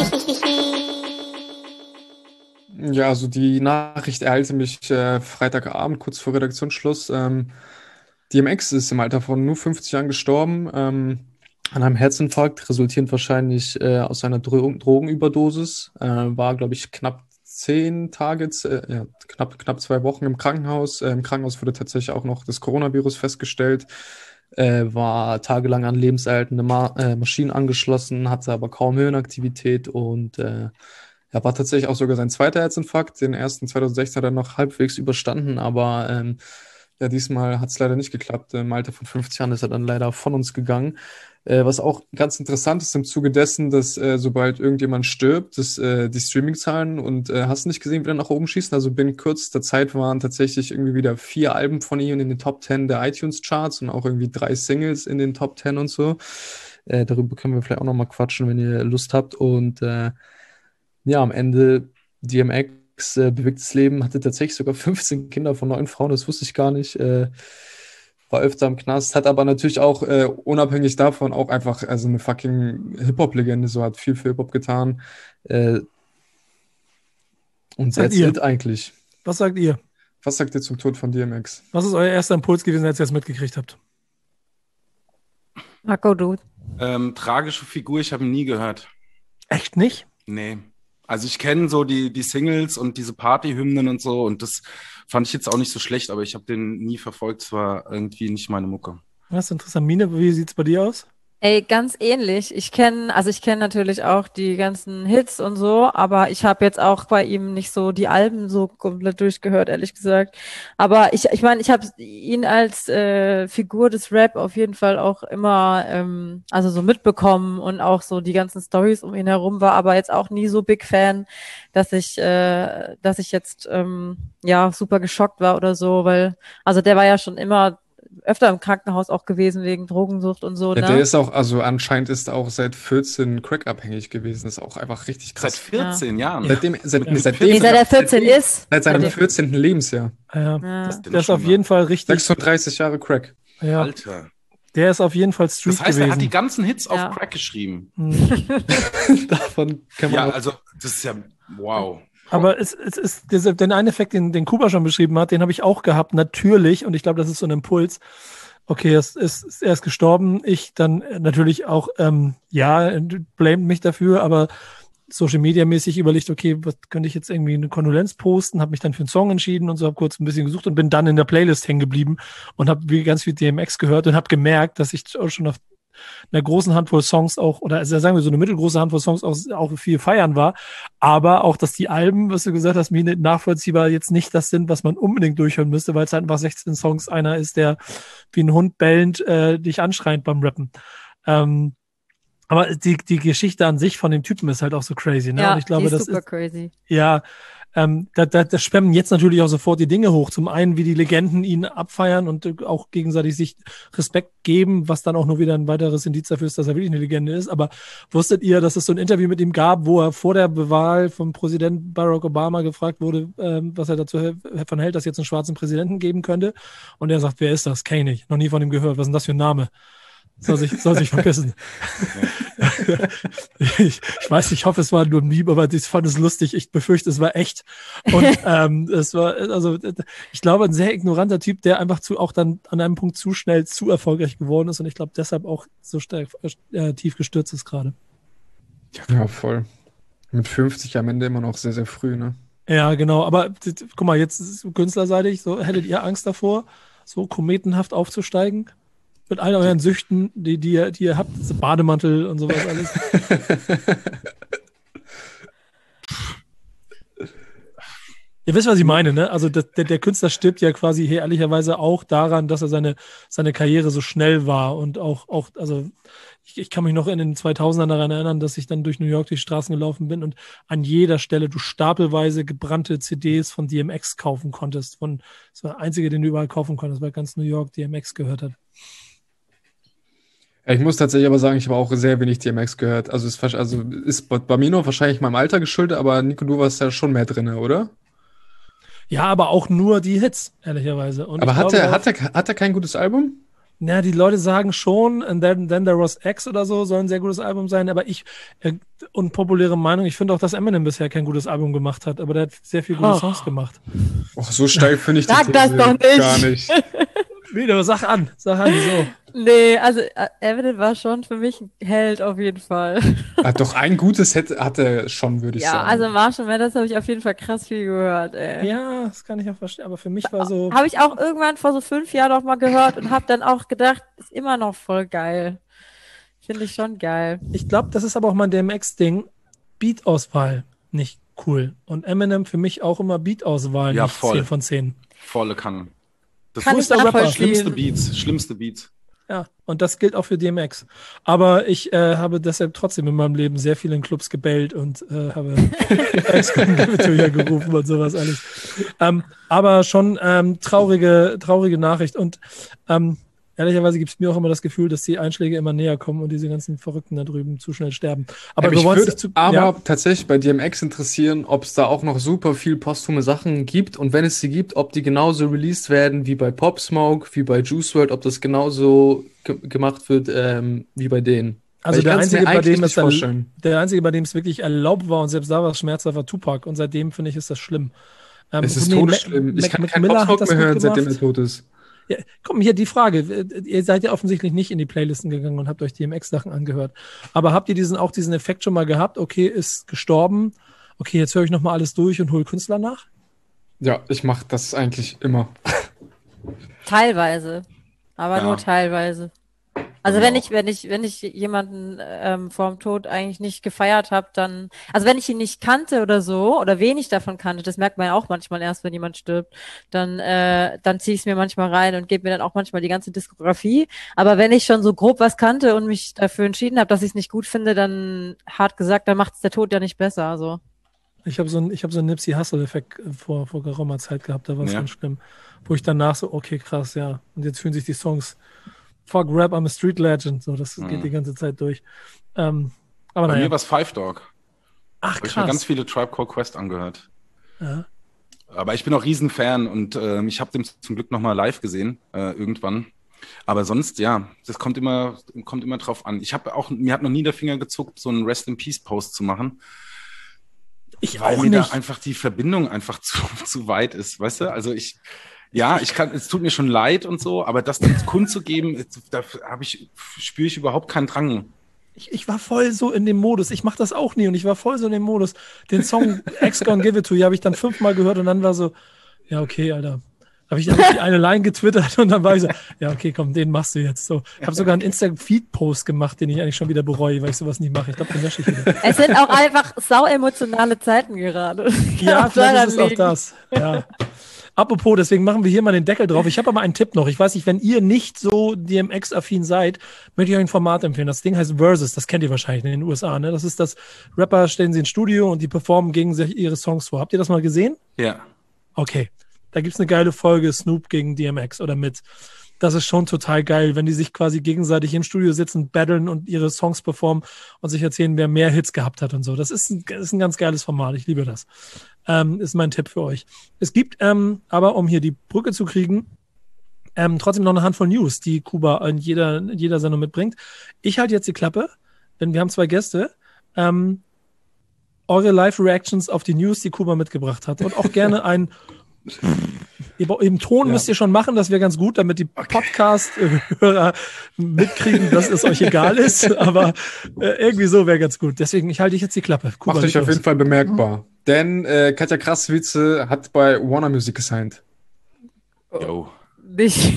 Ja, also die Nachricht ereilte mich äh, Freitagabend, kurz vor Redaktionsschluss. Ähm, D M X ist im Alter von nur fünfzig Jahren gestorben, ähm, an einem Herzinfarkt, resultierend wahrscheinlich äh, aus einer Dro- Drogenüberdosis. Äh, war, glaube ich, knapp zehn Tage, äh, ja, knapp, knapp zwei Wochen im Krankenhaus. Äh, Im Krankenhaus wurde tatsächlich auch noch das Coronavirus festgestellt. Äh, war tagelang an lebenserhaltende Ma- äh, Maschinen angeschlossen, hatte aber kaum Hirnaktivität und äh, ja, war tatsächlich auch sogar sein zweiter Herzinfarkt. Den ersten zweitausendsechzehn hat er noch halbwegs überstanden, aber ähm, Ja, diesmal hat es leider nicht geklappt. Im Alter von fünfzig Jahren ist er dann leider von uns gegangen. Äh, was auch ganz interessant ist im Zuge dessen, dass äh, sobald irgendjemand stirbt, dass äh, die Streaming-Zahlen und äh, hast du nicht gesehen, wieder nach oben schießen. Also binnen kürzester Zeit waren tatsächlich irgendwie wieder vier Alben von ihm in den Top Ten der iTunes-Charts und auch irgendwie drei Singles in den Top Ten und so. Äh, darüber können wir vielleicht auch nochmal quatschen, wenn ihr Lust habt. Und äh, ja, am Ende D M X, äh, bewegtes Leben, hatte tatsächlich sogar fünfzehn Kinder von neun Frauen, das wusste ich gar nicht. Äh, war öfter im Knast, hat aber natürlich auch äh, unabhängig davon auch einfach also eine fucking Hip-Hop-Legende, so hat viel für Hip-Hop getan. Äh, und Sagt that's ihr? it eigentlich. Was sagt ihr? Was sagt ihr zum Tod von D M X? Was ist euer erster Impuls gewesen, als ihr es mitgekriegt habt? Marco, du. Ähm, tragische Figur, ich habe ihn nie gehört. Echt nicht? Nee. Also ich kenne so die, die Singles und diese Partyhymnen und so und das fand ich jetzt auch nicht so schlecht, aber ich habe den nie verfolgt. Es war irgendwie nicht meine Mucke. Das ist interessant. Mine, wie sieht's bei dir aus? Ey, ganz ähnlich. Ich kenne, also ich kenne natürlich auch die ganzen Hits und so, aber ich habe jetzt auch bei ihm nicht so die Alben so komplett durchgehört, ehrlich gesagt. Aber ich, ich meine, ich habe ihn als äh, Figur des Rap auf jeden Fall auch immer, ähm, also so mitbekommen und auch so die ganzen Storys um ihn herum war, aber jetzt auch nie so Big Fan, dass ich, äh, dass ich jetzt ähm, ja super geschockt war oder so, weil, also der war ja schon immer öfter im Krankenhaus auch gewesen wegen Drogensucht und so, Ja, ne? der ist auch, also anscheinend ist er auch seit vierzehn Crack-abhängig gewesen. Das ist auch einfach richtig Seit krass. vierzehn Jahren. Seitdem, seit, Ja. seitdem, Nee, seit er vierzehn ist. seit seinem Seitdem- vierzehnten Lebensjahr. Ja, Ja. das, Den der ist schon auf mal. jeden Fall richtig. sechsunddreißig Jahre Crack. Ja, Alter. der ist auf jeden Fall Street Das heißt, er hat die gewesen. ganzen Hits Ja. auf Crack geschrieben. Hm. Davon kann man Ja, auch, also das ist ja wow. Aber es, es ist dieser, den einen Effekt, den, den Kuba schon beschrieben hat, den habe ich auch gehabt, natürlich. Und ich glaube, das ist so ein Impuls. Okay, es ist, er ist gestorben. Ich dann natürlich auch, ähm, ja, blamed mich dafür, aber Social Media mäßig überlegt, okay, was könnte ich jetzt irgendwie eine Kondolenz posten, habe mich dann für einen Song entschieden und so, habe kurz ein bisschen gesucht und bin dann in der Playlist hängen geblieben und habe ganz viel D M X gehört und habe gemerkt, dass ich schon auf einer großen Handvoll Songs auch, oder also sagen wir so eine mittelgroße Handvoll Songs auch, auch viel feiern war, aber auch, dass die Alben, was du gesagt hast, Mine, nachvollziehbar jetzt nicht das sind, was man unbedingt durchhören müsste, weil es halt einfach sechzehn Songs einer ist, der wie ein Hund bellend äh, dich anschreit beim Rappen. Ähm, aber die, die Geschichte an sich von dem Typen ist halt auch so crazy, ne? Ja, Und ich glaube, die ist das super ist, crazy. ja, ähm, da, da, da schwemmen jetzt natürlich auch sofort die Dinge hoch. Zum einen, wie die Legenden ihn abfeiern und äh, auch gegenseitig sich Respekt geben, was dann auch nur wieder ein weiteres Indiz dafür ist, dass er wirklich eine Legende ist. Aber wusstet ihr, dass es so ein Interview mit ihm gab, wo er vor der Wahl vom Präsident Barack Obama gefragt wurde, ähm, was er dazu davon hält, dass es jetzt einen schwarzen Präsidenten geben könnte? Und er sagt, wer ist das? Kenn ich nicht. Noch nie von ihm gehört. Was ist denn das für ein Name? Soll sich, soll sich verpissen. ich, ich weiß nicht, ich hoffe, es war nur ein Meme, aber ich fand es lustig. Ich befürchte, es war echt. Und ähm, es war, also ich glaube, ein sehr ignoranter Typ, der einfach zu auch dann an einem Punkt zu schnell zu erfolgreich geworden ist und ich glaube, deshalb auch so stark äh, tief gestürzt ist gerade. ja, voll. Mit fünfzig am Ende immer noch sehr, sehr früh, ne? Ja, genau. Aber d- d- guck mal, jetzt ist es künstlerseitig. So, hättet ihr Angst davor, so kometenhaft aufzusteigen? Mit all euren Süchten, die, die, ihr, die ihr habt, so Bademantel und sowas alles. Ihr wisst, was ich meine, ne? Also das, der, der Künstler stirbt ja quasi hier ehrlicherweise auch daran, dass er seine, seine Karriere so schnell war und auch, auch also ich, ich kann mich noch in den zweitausendern daran erinnern, dass ich dann durch New York die Straßen gelaufen bin und an jeder Stelle du stapelweise gebrannte C Ds von D M X kaufen konntest. Von, das war der einzige, den du überall kaufen konntest, weil ganz New York D M X gehört hat. Ja, ich muss tatsächlich aber sagen, ich habe auch sehr wenig D M X gehört. Also ist, wahrsch- also ist bei bei mir nur wahrscheinlich meinem Alter geschuldet, aber Nico, du warst ja schon mehr drin, oder? Ja, aber auch nur die Hits, ehrlicherweise. Und Aber ich hat glaube er, auch- hat er, hat er kein gutes Album? Ja, die Leute sagen schon, and then, then there was X oder so, soll ein sehr gutes Album sein, aber ich, äh, unpopuläre Meinung, ich finde auch, dass Eminem bisher kein gutes Album gemacht hat, aber der hat sehr viele gute Oh. Songs gemacht. Och, so steil finde ich die Sag das These doch nicht. gar nicht. Wieder, sag an, sag an, wieso? Nee, also äh, Eminem war schon für mich ein Held auf jeden Fall. Ah, doch, ein gutes hätte, hat er schon, würde ich Ja, sagen. also Marshall Mathers habe ich auf jeden Fall krass viel gehört, ey. Ja, das kann ich auch verstehen, aber für mich war so, Habe ich auch irgendwann vor so fünf Jahren noch mal gehört und habe dann auch gedacht, ist immer noch voll geil. Finde ich schon geil. ich glaube, das ist aber auch mein D M X-Ding, Beat-Auswahl nicht cool. Und Eminem für mich auch immer Beat-Auswahl Ja, nicht voll. zehn von zehn. Volle Kanne. Das Kann ich Größter Rapper. nachvollziehen. schlimmste Beats, schlimmste Beats. Ja, und das gilt auch für D M X. Aber ich äh, habe deshalb trotzdem in meinem Leben sehr viel in Clubs gebellt und äh, habe Ex-Con-Gewitter gerufen und sowas alles. Ähm, aber schon ähm, traurige, traurige Nachricht. Und ähm, ehrlicherweise gibt es mir auch immer das Gefühl, dass die Einschläge immer näher kommen und diese ganzen Verrückten da drüben zu schnell sterben. Aber Ja, wir mich wollen es würde nicht zu... aber ja. tatsächlich bei D M X interessieren, ob es da auch noch super viel posthume Sachen gibt und wenn es sie gibt, ob die genauso released werden wie bei Pop Smoke, wie bei Juice world, ob das genauso ge gemacht wird ähm, wie bei denen. Also Weil ich der kann's mir einzige, bei eigentlich dem nicht es dann, vorstellen. der einzige, bei dem es wirklich erlaubt war und selbst da war es schmerzhaft, war Tupac. Und seitdem finde ich, ist das schlimm. Ähm, Es ist nee, todesschlimm. Mac, Ich kann Mac keinen Miller Pop hat Smoke das mehr gut hören, seitdem er gemacht. tot ist. Ja, komm, hier die Frage. Ihr seid ja offensichtlich nicht in die Playlisten gegangen und habt euch D M X-Sachen angehört. Aber habt ihr diesen auch diesen Effekt schon mal gehabt? Okay, ist gestorben. Okay, jetzt höre ich nochmal alles durch und hole Künstler nach? Ja, ich mache das eigentlich immer. Teilweise. Aber Ja. nur teilweise. Also Genau. wenn ich, wenn ich, wenn ich jemanden ähm, vorm Tod eigentlich nicht gefeiert habe, dann, also wenn ich ihn nicht kannte oder so, oder wenig davon kannte, das merkt man ja auch manchmal erst, wenn jemand stirbt, dann, äh, dann ziehe ich es mir manchmal rein und gebe mir dann auch manchmal die ganze Diskografie. Aber wenn ich schon so grob was kannte und mich dafür entschieden habe, dass ich es nicht gut finde, dann hart gesagt, dann macht es der Tod ja nicht besser. Also. Ich habe so einen ich hab so einen Nipsey Hussle-Effekt vor, vor geraumer Zeit gehabt, da war es Ja. ganz schlimm. Wo ich danach so, okay, krass, ja. Und jetzt fühlen sich die Songs Fuck Rap, I'm a Street Legend. So, das Mhm. geht die ganze Zeit durch. Ähm, aber Bei naja. mir war es Five Dog. Ach, Habe ich mir krass. ganz viele Tribe Called Quest angehört. Ja. Aber ich bin auch Riesenfan und ähm, ich habe den zum Glück nochmal live gesehen, äh, irgendwann. Aber sonst, ja, das kommt immer, kommt immer drauf an. Ich habe auch, mir hat noch nie der Finger gezuckt, so einen Rest in Peace Post zu machen. Ich weil auch mir nicht. da einfach die Verbindung einfach zu, zu weit ist, weißt du? Also ich, ja, ich kann, es tut mir schon leid und so, aber das dann kundzugeben, da habe ich, spüre ich überhaupt keinen Drang. Ich, ich war voll so in dem Modus. Ich mache das auch nie und ich war voll so in dem Modus. Den Song X Gonna Give It To You habe ich dann fünfmal gehört und dann war so, ja, okay, Alter. Habe ich, hab ich die eine Line getwittert und dann war ich so, ja, okay, komm, den machst du jetzt so. Ich habe sogar einen Insta-Feed-Post gemacht, den ich eigentlich schon wieder bereue, weil ich sowas nicht mache. Ich glaube, den lösche ich wieder. Es sind auch einfach sau emotionale Zeiten gerade. Ja, Kann vielleicht daran ist es auch liegen. das. Ja. Apropos, deswegen machen wir hier mal den Deckel drauf. Ich habe aber einen Tipp noch. Ich weiß nicht, wenn ihr nicht so D M X-affin seid, möchte ich euch ein Format empfehlen. Das Ding heißt Versus. Das kennt ihr wahrscheinlich in den U S A. Ne? Das ist das, Rapper stellen sie ins Studio und die performen gegen sich ihre Songs vor. Habt ihr das mal gesehen? Ja. Okay. Da gibt's eine geile Folge Snoop gegen D M X oder mit. Das ist schon total geil, wenn die sich quasi gegenseitig im Studio sitzen, battlen und ihre Songs performen und sich erzählen, wer mehr Hits gehabt hat und so. Das ist ein, das ist ein ganz geiles Format. Ich liebe das. Ähm, ist mein Tipp für euch. Es gibt ähm, aber, um hier die Brücke zu kriegen, ähm, trotzdem noch eine Handvoll News, die Kuba in jeder, in jeder Sendung mitbringt. Ich halte jetzt die Klappe, denn wir haben zwei Gäste. Ähm, eure Live-Reactions auf die News, die Kuba mitgebracht hat. Und auch gerne ein Im Ton Ja. müsst ihr schon machen, das wäre ganz gut, damit die Podcast-Hörer mitkriegen, dass es euch egal ist. Aber äh, irgendwie so wäre ganz gut. Deswegen, ich halte jetzt die Klappe. Kuba, Macht euch leg auf los. jeden Fall bemerkbar. Denn äh, Katja Krasavice hat bei Warner Music gesigned. Yo. Nicht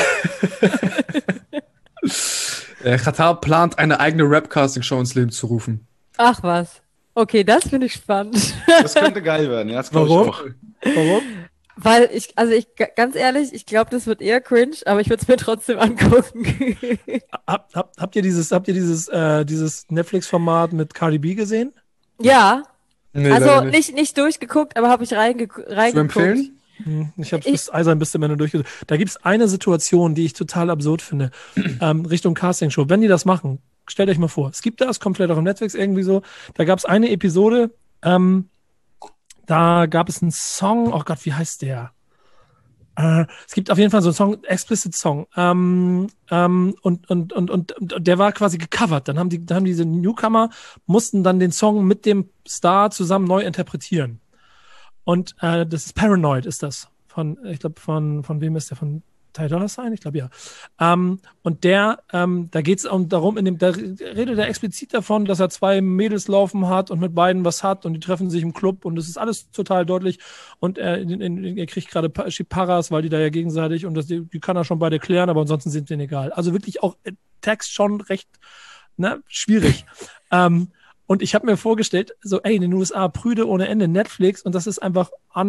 Äh, Qatar plant, eine eigene Rap-Casting-Show ins Leben zu rufen. Ach was. Okay, das finde ich spannend. Das könnte geil werden, ja, das glaube ich Warum? auch. Warum? Weil ich, also ich, g- ganz ehrlich, ich glaube, das wird eher cringe, aber ich würde es mir trotzdem angucken. Hab, hab, habt ihr dieses, habt ihr dieses, äh, dieses Netflix-Format mit Cardi B gesehen? Ja, Nee, also leider nicht, nicht durchgeguckt, aber habe ich reinge Zu reingeguckt. empfehlen? Hm, Ich habe Ich- bis eisern bis zum Ende durchgesucht. Da gibt es eine Situation, die ich total absurd finde, ähm, Richtung Castingshow. Wenn die das machen, stellt euch mal vor, es gibt das komplett auch auf Netflix irgendwie so. Da gab es eine Episode, ähm, da gab es einen Song, oh Gott, wie heißt der? Äh, es gibt auf jeden Fall so einen Song, Explicit Song. Ähm, ähm, und, und, und, und, und der war quasi gecovert. Dann haben die, dann haben diese Newcomer, mussten dann den Song mit dem Star zusammen neu interpretieren. Und äh, das ist Paranoid, ist das. Von, ich glaube, von, von wem ist der? Von Ty Dolla Sign? Ich glaube, ja. Ähm, und der, ähm, da geht es darum, in dem, da redet er explizit davon, dass er zwei Mädels laufen hat und mit beiden was hat und die treffen sich im Club und das ist alles total deutlich. Und er, in, in, er kriegt gerade Pa- Paras, weil die da ja gegenseitig und das, die, die kann er schon beide klären, aber ansonsten sind denen egal. Also wirklich auch äh, Text schon recht ne, schwierig. ähm, Und ich habe mir vorgestellt, so, ey, in den U S A Prüde ohne Ende, Netflix, und das ist einfach un-P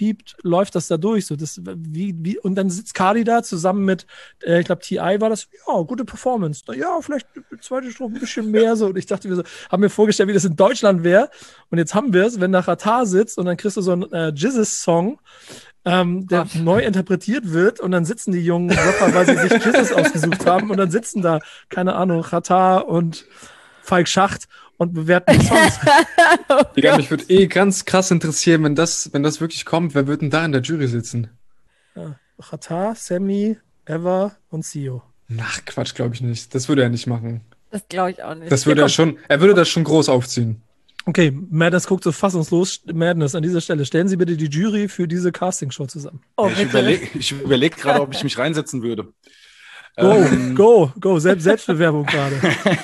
ungepiept läuft das da durch. So, das, wie, wie, und dann sitzt Cardi da zusammen mit, äh, ich glaube, T I war das, ja, gute Performance. Na, ja, vielleicht eine zweite Strophe ein bisschen mehr. So. Und ich dachte mir so, haben mir vorgestellt, wie das in Deutschland wäre. Und jetzt haben wir es, wenn da Ratar sitzt und dann kriegst du so einen äh, Jizzes-Song, ähm, der Ach. neu interpretiert wird und dann sitzen die jungen Rapper, weil sie sich Jizzes ausgesucht haben und dann sitzen da, keine Ahnung, Ratar und Falk Schacht und bewerten die Songs. Digga, mich würde eh ganz krass interessieren, wenn das, wenn das wirklich kommt, wer wird denn da in der Jury sitzen? Ja. Ratar, Sammy, Eva und Sio. Ach, Quatsch, glaube ich nicht. Das würde er nicht machen. Das glaube ich auch nicht. Das würde er schon, er würde das schon groß aufziehen. Okay, Madness guckt so fassungslos. Madness, an dieser Stelle, stellen Sie bitte die Jury für diese Castingshow zusammen. Oh, ich bitte. überlege ich überleg gerade, ob ich mich reinsetzen würde. Go, Ähm, go, go, Selbst, Selbstbewerbung gerade.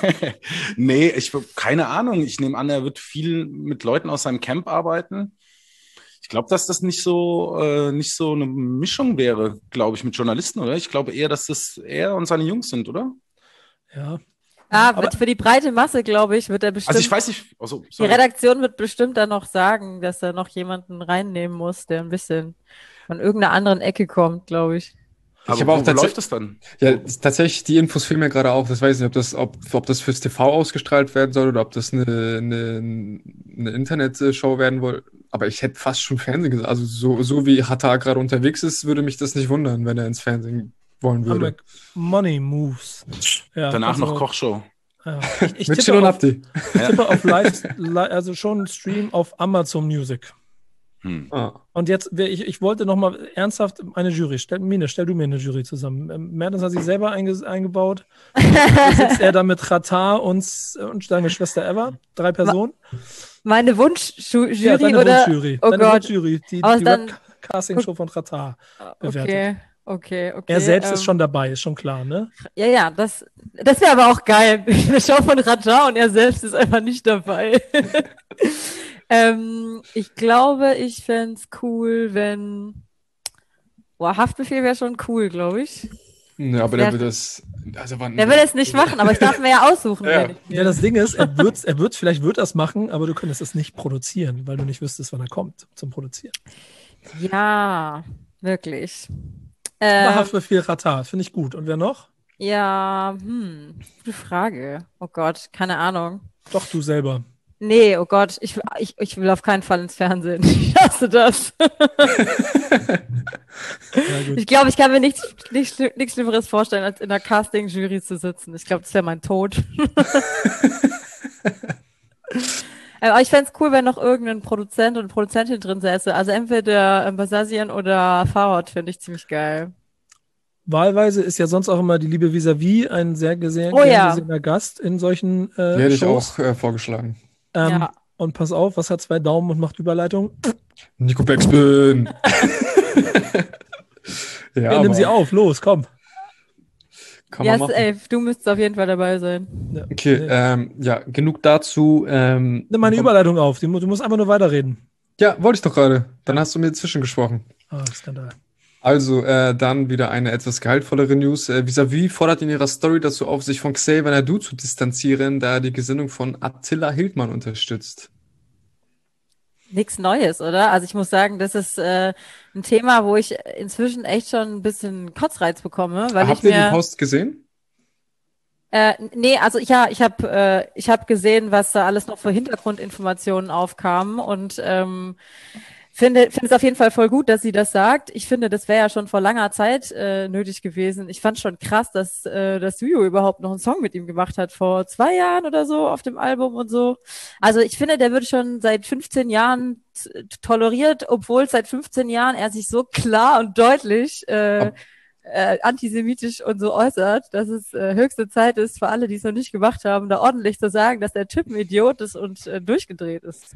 Nee, ich keine Ahnung. Ich nehme an, er wird viel mit Leuten aus seinem Camp arbeiten. Ich glaube, dass das nicht so äh, nicht so eine Mischung wäre, glaube ich, mit Journalisten, oder? Ich glaube eher, dass das er und seine Jungs sind, oder? Ja. Ah, Aber- mit, für die breite Masse, glaube ich, wird er bestimmt. Also ich weiß nicht. Also, die sorry. Redaktion wird bestimmt dann noch sagen, dass er noch jemanden reinnehmen muss, der ein bisschen von irgendeiner anderen Ecke kommt, glaube ich. Aber Ich habe auch wo, wo tats- läuft das dann? Ja, s- tatsächlich, die Infos fehlen mir gerade auf. Das weiß ich nicht, ob das, ob, ob das fürs T V ausgestrahlt werden soll oder ob das eine, eine, eine Internetshow werden soll. Aber ich hätte fast schon Fernsehen gesagt. Also so, so wie Hatar gerade unterwegs ist, würde mich das nicht wundern, wenn er ins Fernsehen wollen würde. Americ- Money Moves. Ja, Danach also, noch Kochshow. Ja. Ich, ich Mit tippe Chill und auf, Abdi. tippe auf Live, li- also schon Stream auf Amazon Music. Hm. Ah. Und jetzt, wer- ich, ich wollte noch mal ernsthaft eine Jury. Stell, Mine, stell du mir eine Jury zusammen. Ähm, Mertens hat sich selber einge, eingebaut. Da sitzt er da mit Ratar und, und seine Schwester Eva. Drei Personen. Meine Wunschjury Ja, deine oder? Wunschjury. Oh deine Gott. Wunschjury. Die, Aber die dann- Webcasting-Show von Ratar bewertet. Okay, okay, okay. Er selbst ist ähm, schon dabei, ist schon klar, ne? Ja, ja, das, das wäre aber auch geil. Eine Show von Raja und er selbst ist einfach nicht dabei. ähm, ich glaube, ich fänd's cool, wenn. Boah, Haftbefehl wäre schon cool, glaube ich. Ja, aber Ja. der wird das. Also wann, Der will es nicht machen, aber ich darf mir ja aussuchen. Ja. Wenn ich will. Ja, das Ding ist, er wird, er wird, vielleicht wird er es machen, aber du könntest es nicht produzieren, weil du nicht wüsstest, wann er kommt zum Produzieren. Ja, wirklich. Aber Ähm, Haftbefehl Ratar, finde ich gut. Und wer noch? ja, hm, gute Frage. Oh Gott, keine Ahnung. Doch, du selber. Nee, oh Gott, ich, ich, ich will auf keinen Fall ins Fernsehen. Ich hasse das. Ja, gut. Ich glaube, ich kann mir nichts, nichts, nichts Schlimmeres vorstellen, als in der Casting-Jury zu sitzen. Ich glaube, das wäre mein Tod. Aber ich fände es cool, wenn noch irgendein Produzent und Produzentin drin säße. Also entweder ähm, Basazian oder Farhad finde ich ziemlich geil. Wahlweise ist ja sonst auch immer die liebe Vis-a-vis ein sehr gesehen, Oh gern ja. gesehener Gast in solchen äh, Die hätte ich Shows. auch äh, vorgeschlagen. Ähm, Ja. Und pass auf, was hat zwei Daumen und macht Überleitung? Nico Backspin. ja, Ja, nimm sie auf, los, komm. Kann man Yes, machen. ey, du müsstest auf jeden Fall dabei sein. Ja. Okay, ähm, ja, genug dazu. Ähm, Nimm meine komm- Überleitung auf, die mu- du musst einfach nur weiterreden. Ja, wollte ich doch gerade. Dann hast du mir zwischengesprochen. Ah, Skandal. Also, äh, dann wieder eine etwas gehaltvollere News. Äh, Vis-a-vis fordert in ihrer Story dazu auf, sich von Xavier Naidu zu distanzieren, da er die Gesinnung von Attila Hildmann unterstützt. Nichts Neues, oder? Also ich muss sagen, das ist äh, ein Thema, wo ich inzwischen echt schon ein bisschen Kotzreiz bekomme, weil Habt ich ihr mir den Post gesehen? Äh, nee, also ja, ich habe äh, ich habe gesehen, was da alles noch für Hintergrundinformationen aufkamen und ähm, finde finde es auf jeden Fall voll gut, dass sie das sagt. Ich finde, das wäre ja schon vor langer Zeit äh, nötig gewesen. Ich fand schon krass, dass äh, dass Suyo überhaupt noch einen Song mit ihm gemacht hat vor zwei Jahren oder so auf dem Album und so. Also ich finde, der wird schon seit fünfzehn Jahren t- toleriert, obwohl seit fünfzehn Jahren er sich so klar und deutlich äh, Ab- äh, antisemitisch und so äußert, dass es äh, höchste Zeit ist für alle, die es noch nicht gemacht haben, da ordentlich zu sagen, dass der Typ ein Idiot ist und äh, durchgedreht ist.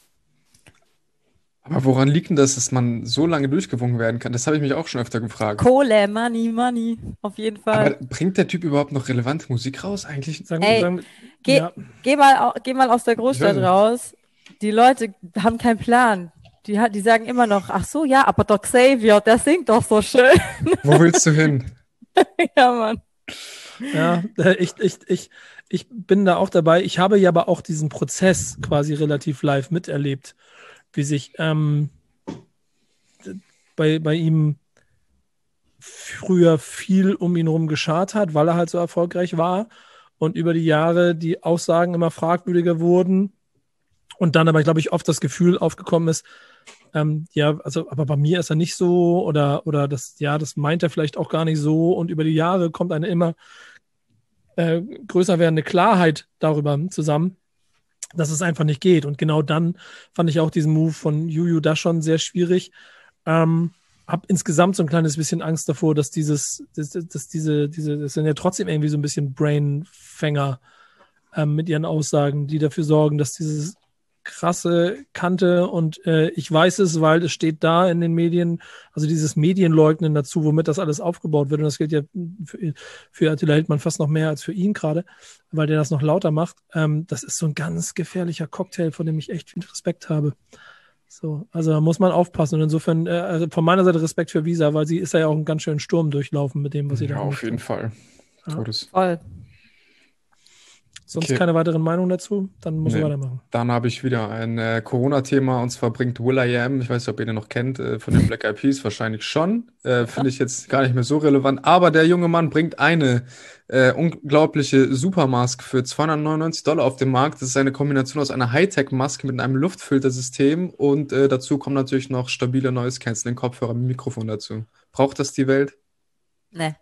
Aber woran liegt denn das, dass man so lange durchgewunken werden kann? Das habe ich mich auch schon öfter gefragt. Kohle, Money, Money, auf jeden Fall. Aber bringt der Typ überhaupt noch relevante Musik raus eigentlich? Sagen, Ey, sagen, Geh, ja. geh, mal, au- geh mal aus der Großstadt Ich weiß nicht. raus. Die Leute haben keinen Plan. Die, ha- die sagen immer noch, ach so, ja, aber der Xavier, der singt doch so schön. Wo willst du hin? Ja, Mann. Ja, äh, ich, ich, ich, ich bin da auch dabei. Ich habe ja aber auch diesen Prozess quasi relativ live miterlebt, wie sich, ähm, bei, bei ihm früher viel um ihn herum geschart hat, weil er halt so erfolgreich war und über die Jahre die Aussagen immer fragwürdiger wurden und dann aber, glaube ich, oft das Gefühl aufgekommen ist, ähm, ja, also, aber bei mir ist er nicht so oder, oder das, ja, das meint er vielleicht auch gar nicht so und über die Jahre kommt eine immer äh, größer werdende Klarheit darüber zusammen, dass es einfach nicht geht. Und genau dann fand ich auch diesen Move von Juju da schon sehr schwierig. Ähm, hab insgesamt so ein kleines bisschen Angst davor, dass dieses, dass, dass diese, diese, das sind ja trotzdem irgendwie so ein bisschen Brainfänger ähm, mit ihren Aussagen, die dafür sorgen, dass dieses krasse Kante und äh, ich weiß es, weil es steht da in den Medien, also dieses Medienleugnen dazu, womit das alles aufgebaut wird und das gilt ja für, für Attila Hildmann fast noch mehr als für ihn gerade, weil der das noch lauter macht. Ähm, das ist so ein ganz gefährlicher Cocktail, vor dem ich echt viel Respekt habe. So, also da muss man aufpassen und insofern äh, also von meiner Seite Respekt für Visa, weil sie ist ja auch einen ganz schönen Sturm durchlaufen mit dem, was sie Ja, da auf jeden hat. Fall. Ja. Todes. Voll. Sonst Okay. keine weiteren Meinungen dazu? Dann muss Nee. ich weitermachen. Dann habe ich wieder ein äh, Corona-Thema und zwar bringt will.i.am, ich weiß nicht, ob ihr den noch kennt, äh, von den Black Eyed Peas, wahrscheinlich schon. Äh, Finde ich jetzt gar nicht mehr so relevant. Aber der junge Mann bringt eine äh, unglaubliche Supermask für zweihundertneunundneunzig Dollar auf den Markt. Das ist eine Kombination aus einer Hightech-Maske mit einem Luftfiltersystem und äh, dazu kommen natürlich noch stabile Noise-Canceling-Kopfhörer mit Mikrofon dazu. Braucht das die Welt? Ne.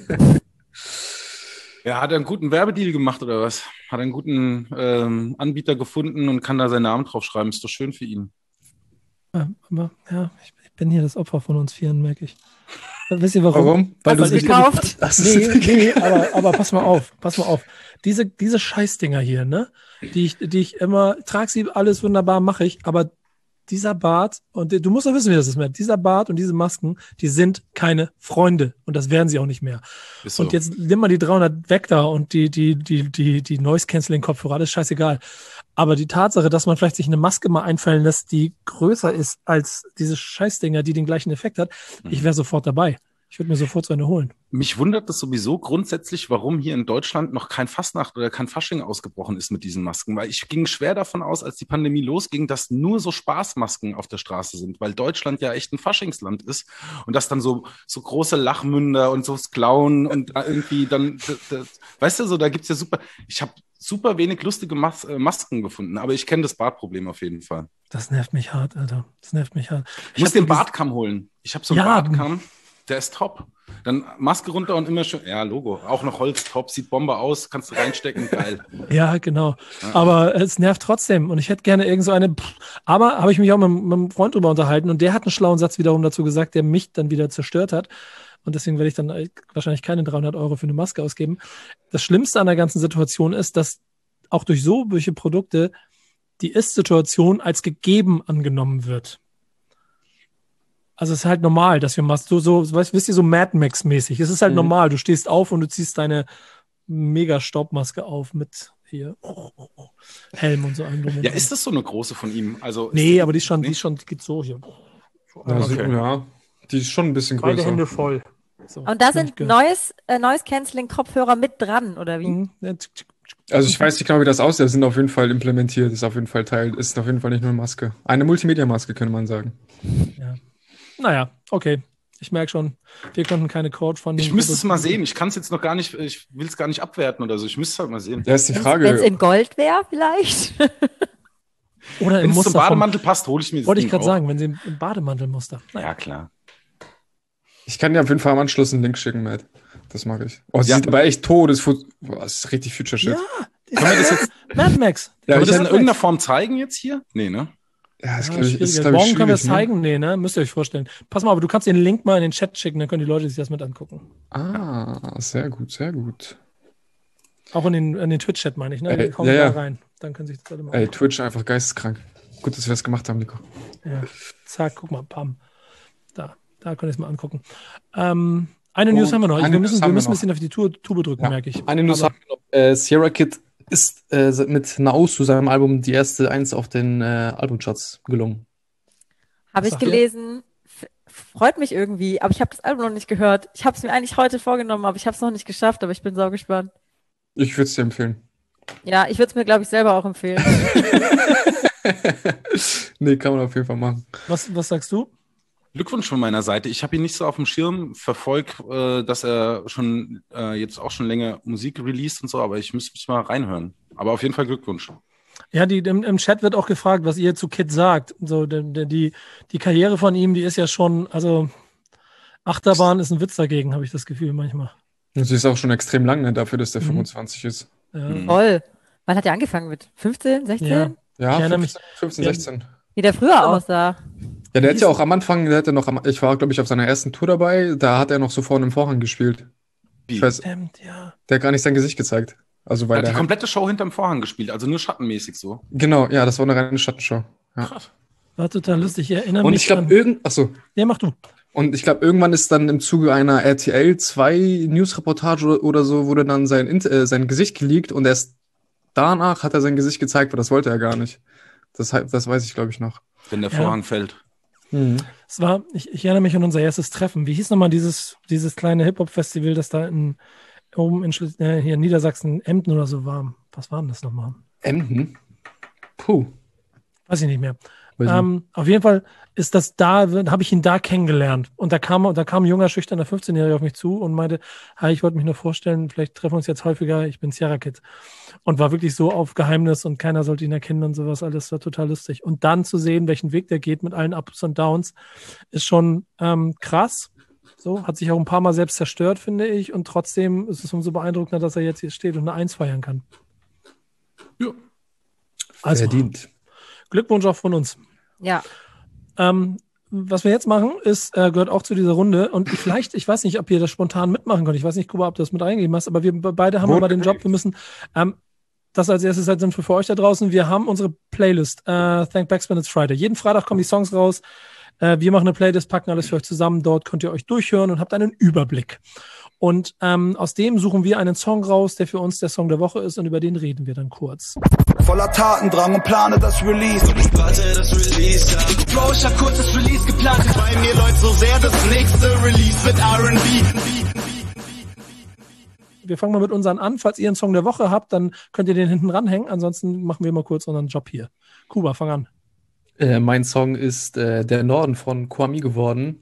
Ja, hat er einen guten Werbedeal gemacht oder was? Hat er einen guten ähm, Anbieter gefunden und kann da seinen Namen draufschreiben? Ist doch schön für ihn. Ähm, aber ja, ich, ich bin hier das Opfer von uns Vieren, merke ich. Wisst ihr warum? Warum? Hast du's du nicht- gekauft? Das ist Nee, nee, aber, aber pass mal auf, pass mal auf. Diese, diese Scheißdinger hier, ne, die ich, die ich immer, trage sie alles wunderbar, mache ich, aber dieser Bart, und du musst doch wissen, wie das ist, Matt, dieser Bart und diese Masken, die sind keine Freunde und das werden sie auch nicht mehr. Ist so. Und jetzt nimm mal die dreihundert weg da und die, die, die, die, die Noise-Canceling-Kopfhörer, alles scheißegal. Aber die Tatsache, dass man vielleicht sich eine Maske mal einfallen lässt, die größer ist als diese Scheißdinger, die den gleichen Effekt hat, ich wäre sofort dabei. Ich würde mir sofort so eine holen. Mich wundert das sowieso grundsätzlich, warum hier in Deutschland noch kein Fastnacht oder kein Fasching ausgebrochen ist mit diesen Masken. Weil ich ging schwer davon aus, als die Pandemie losging, dass nur so Spaßmasken auf der Straße sind, weil Deutschland ja echt ein Faschingsland ist und dass dann so, so große Lachmünder und so Klauen und da irgendwie dann, das, das, weißt du, so da gibt's ja super, ich habe super wenig lustige Mas äh, Masken gefunden, aber ich kenne das Bartproblem auf jeden Fall. Das nervt mich hart, Alter. Das nervt mich hart. Ich muss hab den mir ges- Bartkamm holen. Ich habe so einen Ja. Bartkamm, der ist top. Dann Maske runter und immer schön, ja, Logo. Auch noch Holz, top, sieht Bombe aus, kannst du reinstecken, geil. Ja, genau. Ja. Aber es nervt trotzdem. Und ich hätte gerne irgend so eine. Pff, aber habe ich mich auch mit, mit einem Freund drüber unterhalten und der hat einen schlauen Satz wiederum dazu gesagt, der mich dann wieder zerstört hat. Und deswegen werde ich dann äh, wahrscheinlich keine dreihundert Euro für eine Maske ausgeben. Das Schlimmste an der ganzen Situation ist, dass auch durch so solche Produkte die Ist-Situation als gegeben angenommen wird. Also es ist halt normal, dass wir machst so, so, weißt, wisst ihr, so Mad Max-mäßig. Es ist halt Mhm. normal. Du stehst auf und du ziehst deine Mega-Staubmaske auf mit hier oh, oh, oh, Helm und so allem drum und Ja, dran. ist das so eine große von ihm? Also ist Nee, die- aber die ist schon, nee? die ist schon, die geht so hier. Ja, so, Okay. ja, die ist schon ein bisschen Beide größer. Hände voll. So, Und da hab ich sind gehört. Noise, äh, Noise-Canceling-Kopfhörer mit dran, oder wie? Mhm. Ja, tsk, tsk, tsk. Also ich weiß nicht genau, wie das aussieht. Das sind auf jeden Fall implementiert. Ist auf jeden Fall Teil. Ist auf jeden Fall nicht nur eine Maske. Eine Multimedia-Maske, könnte man sagen. Naja, okay. Ich merke schon, wir konnten keine Crowdfunding. Ich müsste es mal sehen. Ich kann es jetzt noch gar nicht, ich will es gar nicht abwerten oder so. Ich müsste es halt mal sehen. Ja, ist die Wenn es Frage. in Gold wäre, vielleicht? Oder Wenn im es Muster zum vom, Bademantel passt, hole ich mir das wollte ich Ding gerade auch. sagen, wenn sie im im Bademantelmuster. Naja. Ja, klar. Ich kann dir auf jeden Fall am Anschluss einen Link schicken, Matt. Das mache ich. Oh, sie Ja. sieht aber echt Todesfut. Boah, das ist richtig Future Shit. Ja, Können wir das jetzt, Mad Max. Ja, können wir ich das in hätte- irgendeiner Form zeigen jetzt hier? Nee, ne? Ja, das Ja, glaub ich, schwierig. ist, glaub ich, Morgen können wir es schwierig, ne? zeigen. Nee, ne? Müsst ihr euch vorstellen. Pass mal, aber du kannst den Link mal in den Chat schicken, dann können die Leute sich das mit angucken. Ah, sehr gut, sehr gut. Auch in den, in den Twitch-Chat meine ich, ne? Ey, Die kommen ja, da ja. rein. Dann können sich das alle mal Ey, Twitch einfach geisteskrank. Gut, dass wir das gemacht haben, Nico. Ja, zack, guck mal, pam. Da, da könnt ihr es mal angucken. Ähm, eine Und News haben wir noch. eine wir News müssen, wir haben wir müssen ein noch. bisschen auf die Tube, Tube drücken, Ja. merke ich. Eine News Aber- haben wir noch. Äh, Sierra Kid ist äh, mit Naus zu seinem Album die erste Eins auf den äh, Albumcharts gelungen. Habe Was ich sagt ihr? gelesen. F freut mich irgendwie, aber ich habe das Album noch nicht gehört. Ich habe es mir eigentlich heute vorgenommen, aber ich habe es noch nicht geschafft, aber ich bin sau gespannt. Ich würde es dir empfehlen. Ja, ich würde es mir, glaube ich, selber auch empfehlen. Nee, kann man auf jeden Fall machen. Was, was sagst du? Glückwunsch von meiner Seite. Ich habe ihn nicht so auf dem Schirm, verfolge, äh, dass er schon äh, jetzt auch schon länger Musik released und so, aber ich müsste mich mal reinhören. Aber auf jeden Fall Glückwunsch. Ja, die, im, im Chat wird auch gefragt, was ihr zu Kid sagt. So, die, die, die Karriere von ihm, die ist ja schon, also Achterbahn ist ein Witz dagegen, habe ich das Gefühl manchmal. Sie ist auch schon extrem lang, ne, dafür, dass der Mhm. fünfundzwanzig ist. Ja, Mhm. Voll. Wann hat er angefangen mit? fünfzehn, sechzehn? ja. Ja, Ich erinnere mich- fünfzehn, fünfzehn, Ja. sechzehn. Wie der früher Aber- aussah. Ja, der hat ja auch am Anfang, der hatte noch, am, ich war, glaube ich, auf seiner ersten Tour dabei, da hat er noch so vorne im Vorhang gespielt. Wie? Ich weiß, Stimmt, ja. der hat gar nicht sein Gesicht gezeigt. Also, Er weil hat die der, komplette Show hinterm Vorhang gespielt, also nur schattenmäßig so. genau, ja, das war eine reine Schattenshow. Ja. Krass. War total lustig. Ich erinnere Und mich ich glaube, an- irgend, achso, Ja, mach du. und ich glaube, irgendwann ist dann im Zuge einer R T L zwei News-Reportage oder, oder so, wurde dann sein, Int- äh, sein Gesicht geleakt und erst danach hat er sein Gesicht gezeigt, weil das wollte er gar nicht. Das, das weiß ich, glaube ich, noch. Wenn der Ja. Vorhang fällt. Es war, ich, ich erinnere mich an unser erstes Treffen. Wie hieß nochmal dieses, dieses kleine Hip-Hop-Festival, das da in, oben in, Schleswig- äh, hier in Niedersachsen, Emden oder so war? Was war denn das nochmal? Emden? Puh. Weiß ich nicht mehr. Weiß nicht. Ähm, auf jeden Fall ist das da, habe ich ihn da kennengelernt. Und da kam, da kam ein junger, schüchterner fünfzehnjähriger auf mich zu und meinte, hi, ich wollte mich nur vorstellen, vielleicht treffen wir uns jetzt häufiger, ich bin Sierra Kid. Und war wirklich so auf Geheimnis und keiner sollte ihn erkennen und sowas, alles war total lustig. Und dann zu sehen, welchen Weg der geht mit allen Ups und Downs, ist schon ähm, krass. So, hat sich auch ein paar Mal selbst zerstört, finde ich. Und trotzdem ist es umso beeindruckender, dass er jetzt hier steht und eine Eins feiern kann. Ja. Also, Verdient. Glückwunsch auch von uns. Ja. Ähm, was wir jetzt machen, ist, äh, gehört auch zu dieser Runde. Und ich, vielleicht, ich weiß nicht, ob ihr das spontan mitmachen könnt. Ich weiß nicht, Kuba, ob du das mit reingegeben hast, aber wir be- beide haben Wurde aber den Job. Wir müssen, ähm, das als erstes halt sind wir für euch da draußen. Wir haben unsere Playlist, äh, Thank Backspin It's Friday. Jeden Freitag kommen die Songs raus. Äh, wir machen eine Playlist, packen alles für euch zusammen. Dort könnt ihr euch durchhören und habt einen Überblick. Und ähm, aus dem suchen wir einen Song raus, der für uns der Song der Woche ist und über den reden wir dann kurz. Voller Tatendrang und plane das Release. Warte, das Release, ja. Bro, ich hab kurz das Release geplant. Bei mir läuft so sehr das nächste Release mit R and B. Wir fangen mal mit unseren an. Falls ihr einen Song der Woche habt, dann könnt ihr den hinten ranhängen. Ansonsten machen wir mal kurz unseren Job hier. Kuba, fang an. Äh, mein Song ist äh, Der Norden von Kwame geworden.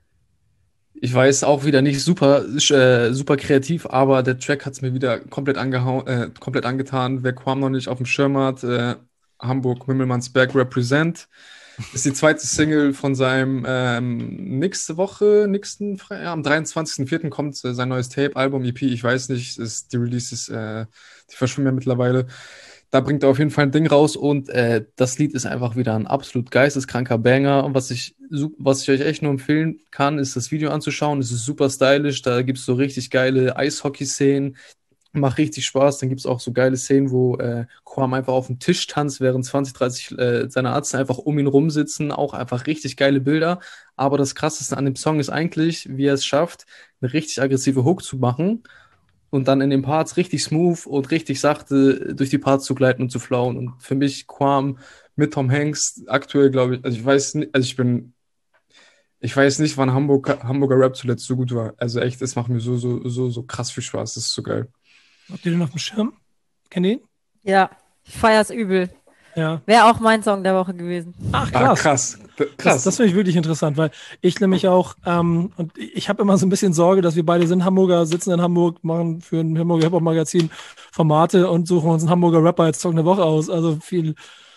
Ich weiß auch wieder nicht super, äh, super kreativ, aber der Track hat es mir wieder komplett angehauen, äh, komplett angetan. Wer Kwame noch nicht auf dem Schirm hat, äh, Hamburg, Mümmelmannsberg Represent. Ist die zweite Single von seinem ähm, nächste Woche, nächsten Fre ja, am dreiundzwanzigsten vierten kommt äh, sein neues Tape, Album, E P, ich weiß nicht, ist, die Releases, äh, die verschwimmen ja mittlerweile. Da bringt er auf jeden Fall ein Ding raus und äh, das Lied ist einfach wieder ein absolut geisteskranker Banger. Und was ich, su- was ich euch echt nur empfehlen kann, ist das Video anzuschauen. Es ist super stylisch, da gibt es so richtig geile Eishockey-Szenen. Macht richtig Spaß. Dann gibt es auch so geile Szenen, wo äh, Kwame einfach auf dem Tisch tanzt, während zwanzig, dreißig äh, seiner Ärzte einfach um ihn rumsitzen. Auch einfach richtig geile Bilder. Aber das Krasseste an dem Song ist eigentlich, wie er es schafft, eine richtig aggressive Hook zu machen und dann in den Parts richtig smooth und richtig sachte durch die Parts zu gleiten und zu flowen. Und für mich Kwame mit Tom Hanks aktuell, glaube ich, also ich weiß nicht, also ich bin, ich weiß nicht, wann Hamburg, Hamburger Rap zuletzt so gut war. Also echt, es macht mir so, so, so, so krass viel Spaß. Das ist so geil. Habt ihr den auf dem Schirm? Kennt ihr ihn? Ja. Ich feier's übel. Ja. Wäre auch mein Song der Woche gewesen. Ach, Ah, krass. krass. D- Das, Krass. das finde ich wirklich interessant, weil ich nämlich auch, ähm, und ich habe immer so ein bisschen Sorge, dass wir beide sind Hamburger, sitzen in Hamburg, machen für ein Hamburger Hip-Hop-Magazin Formate und suchen uns einen Hamburger Rapper als Song der Woche aus. Also viel,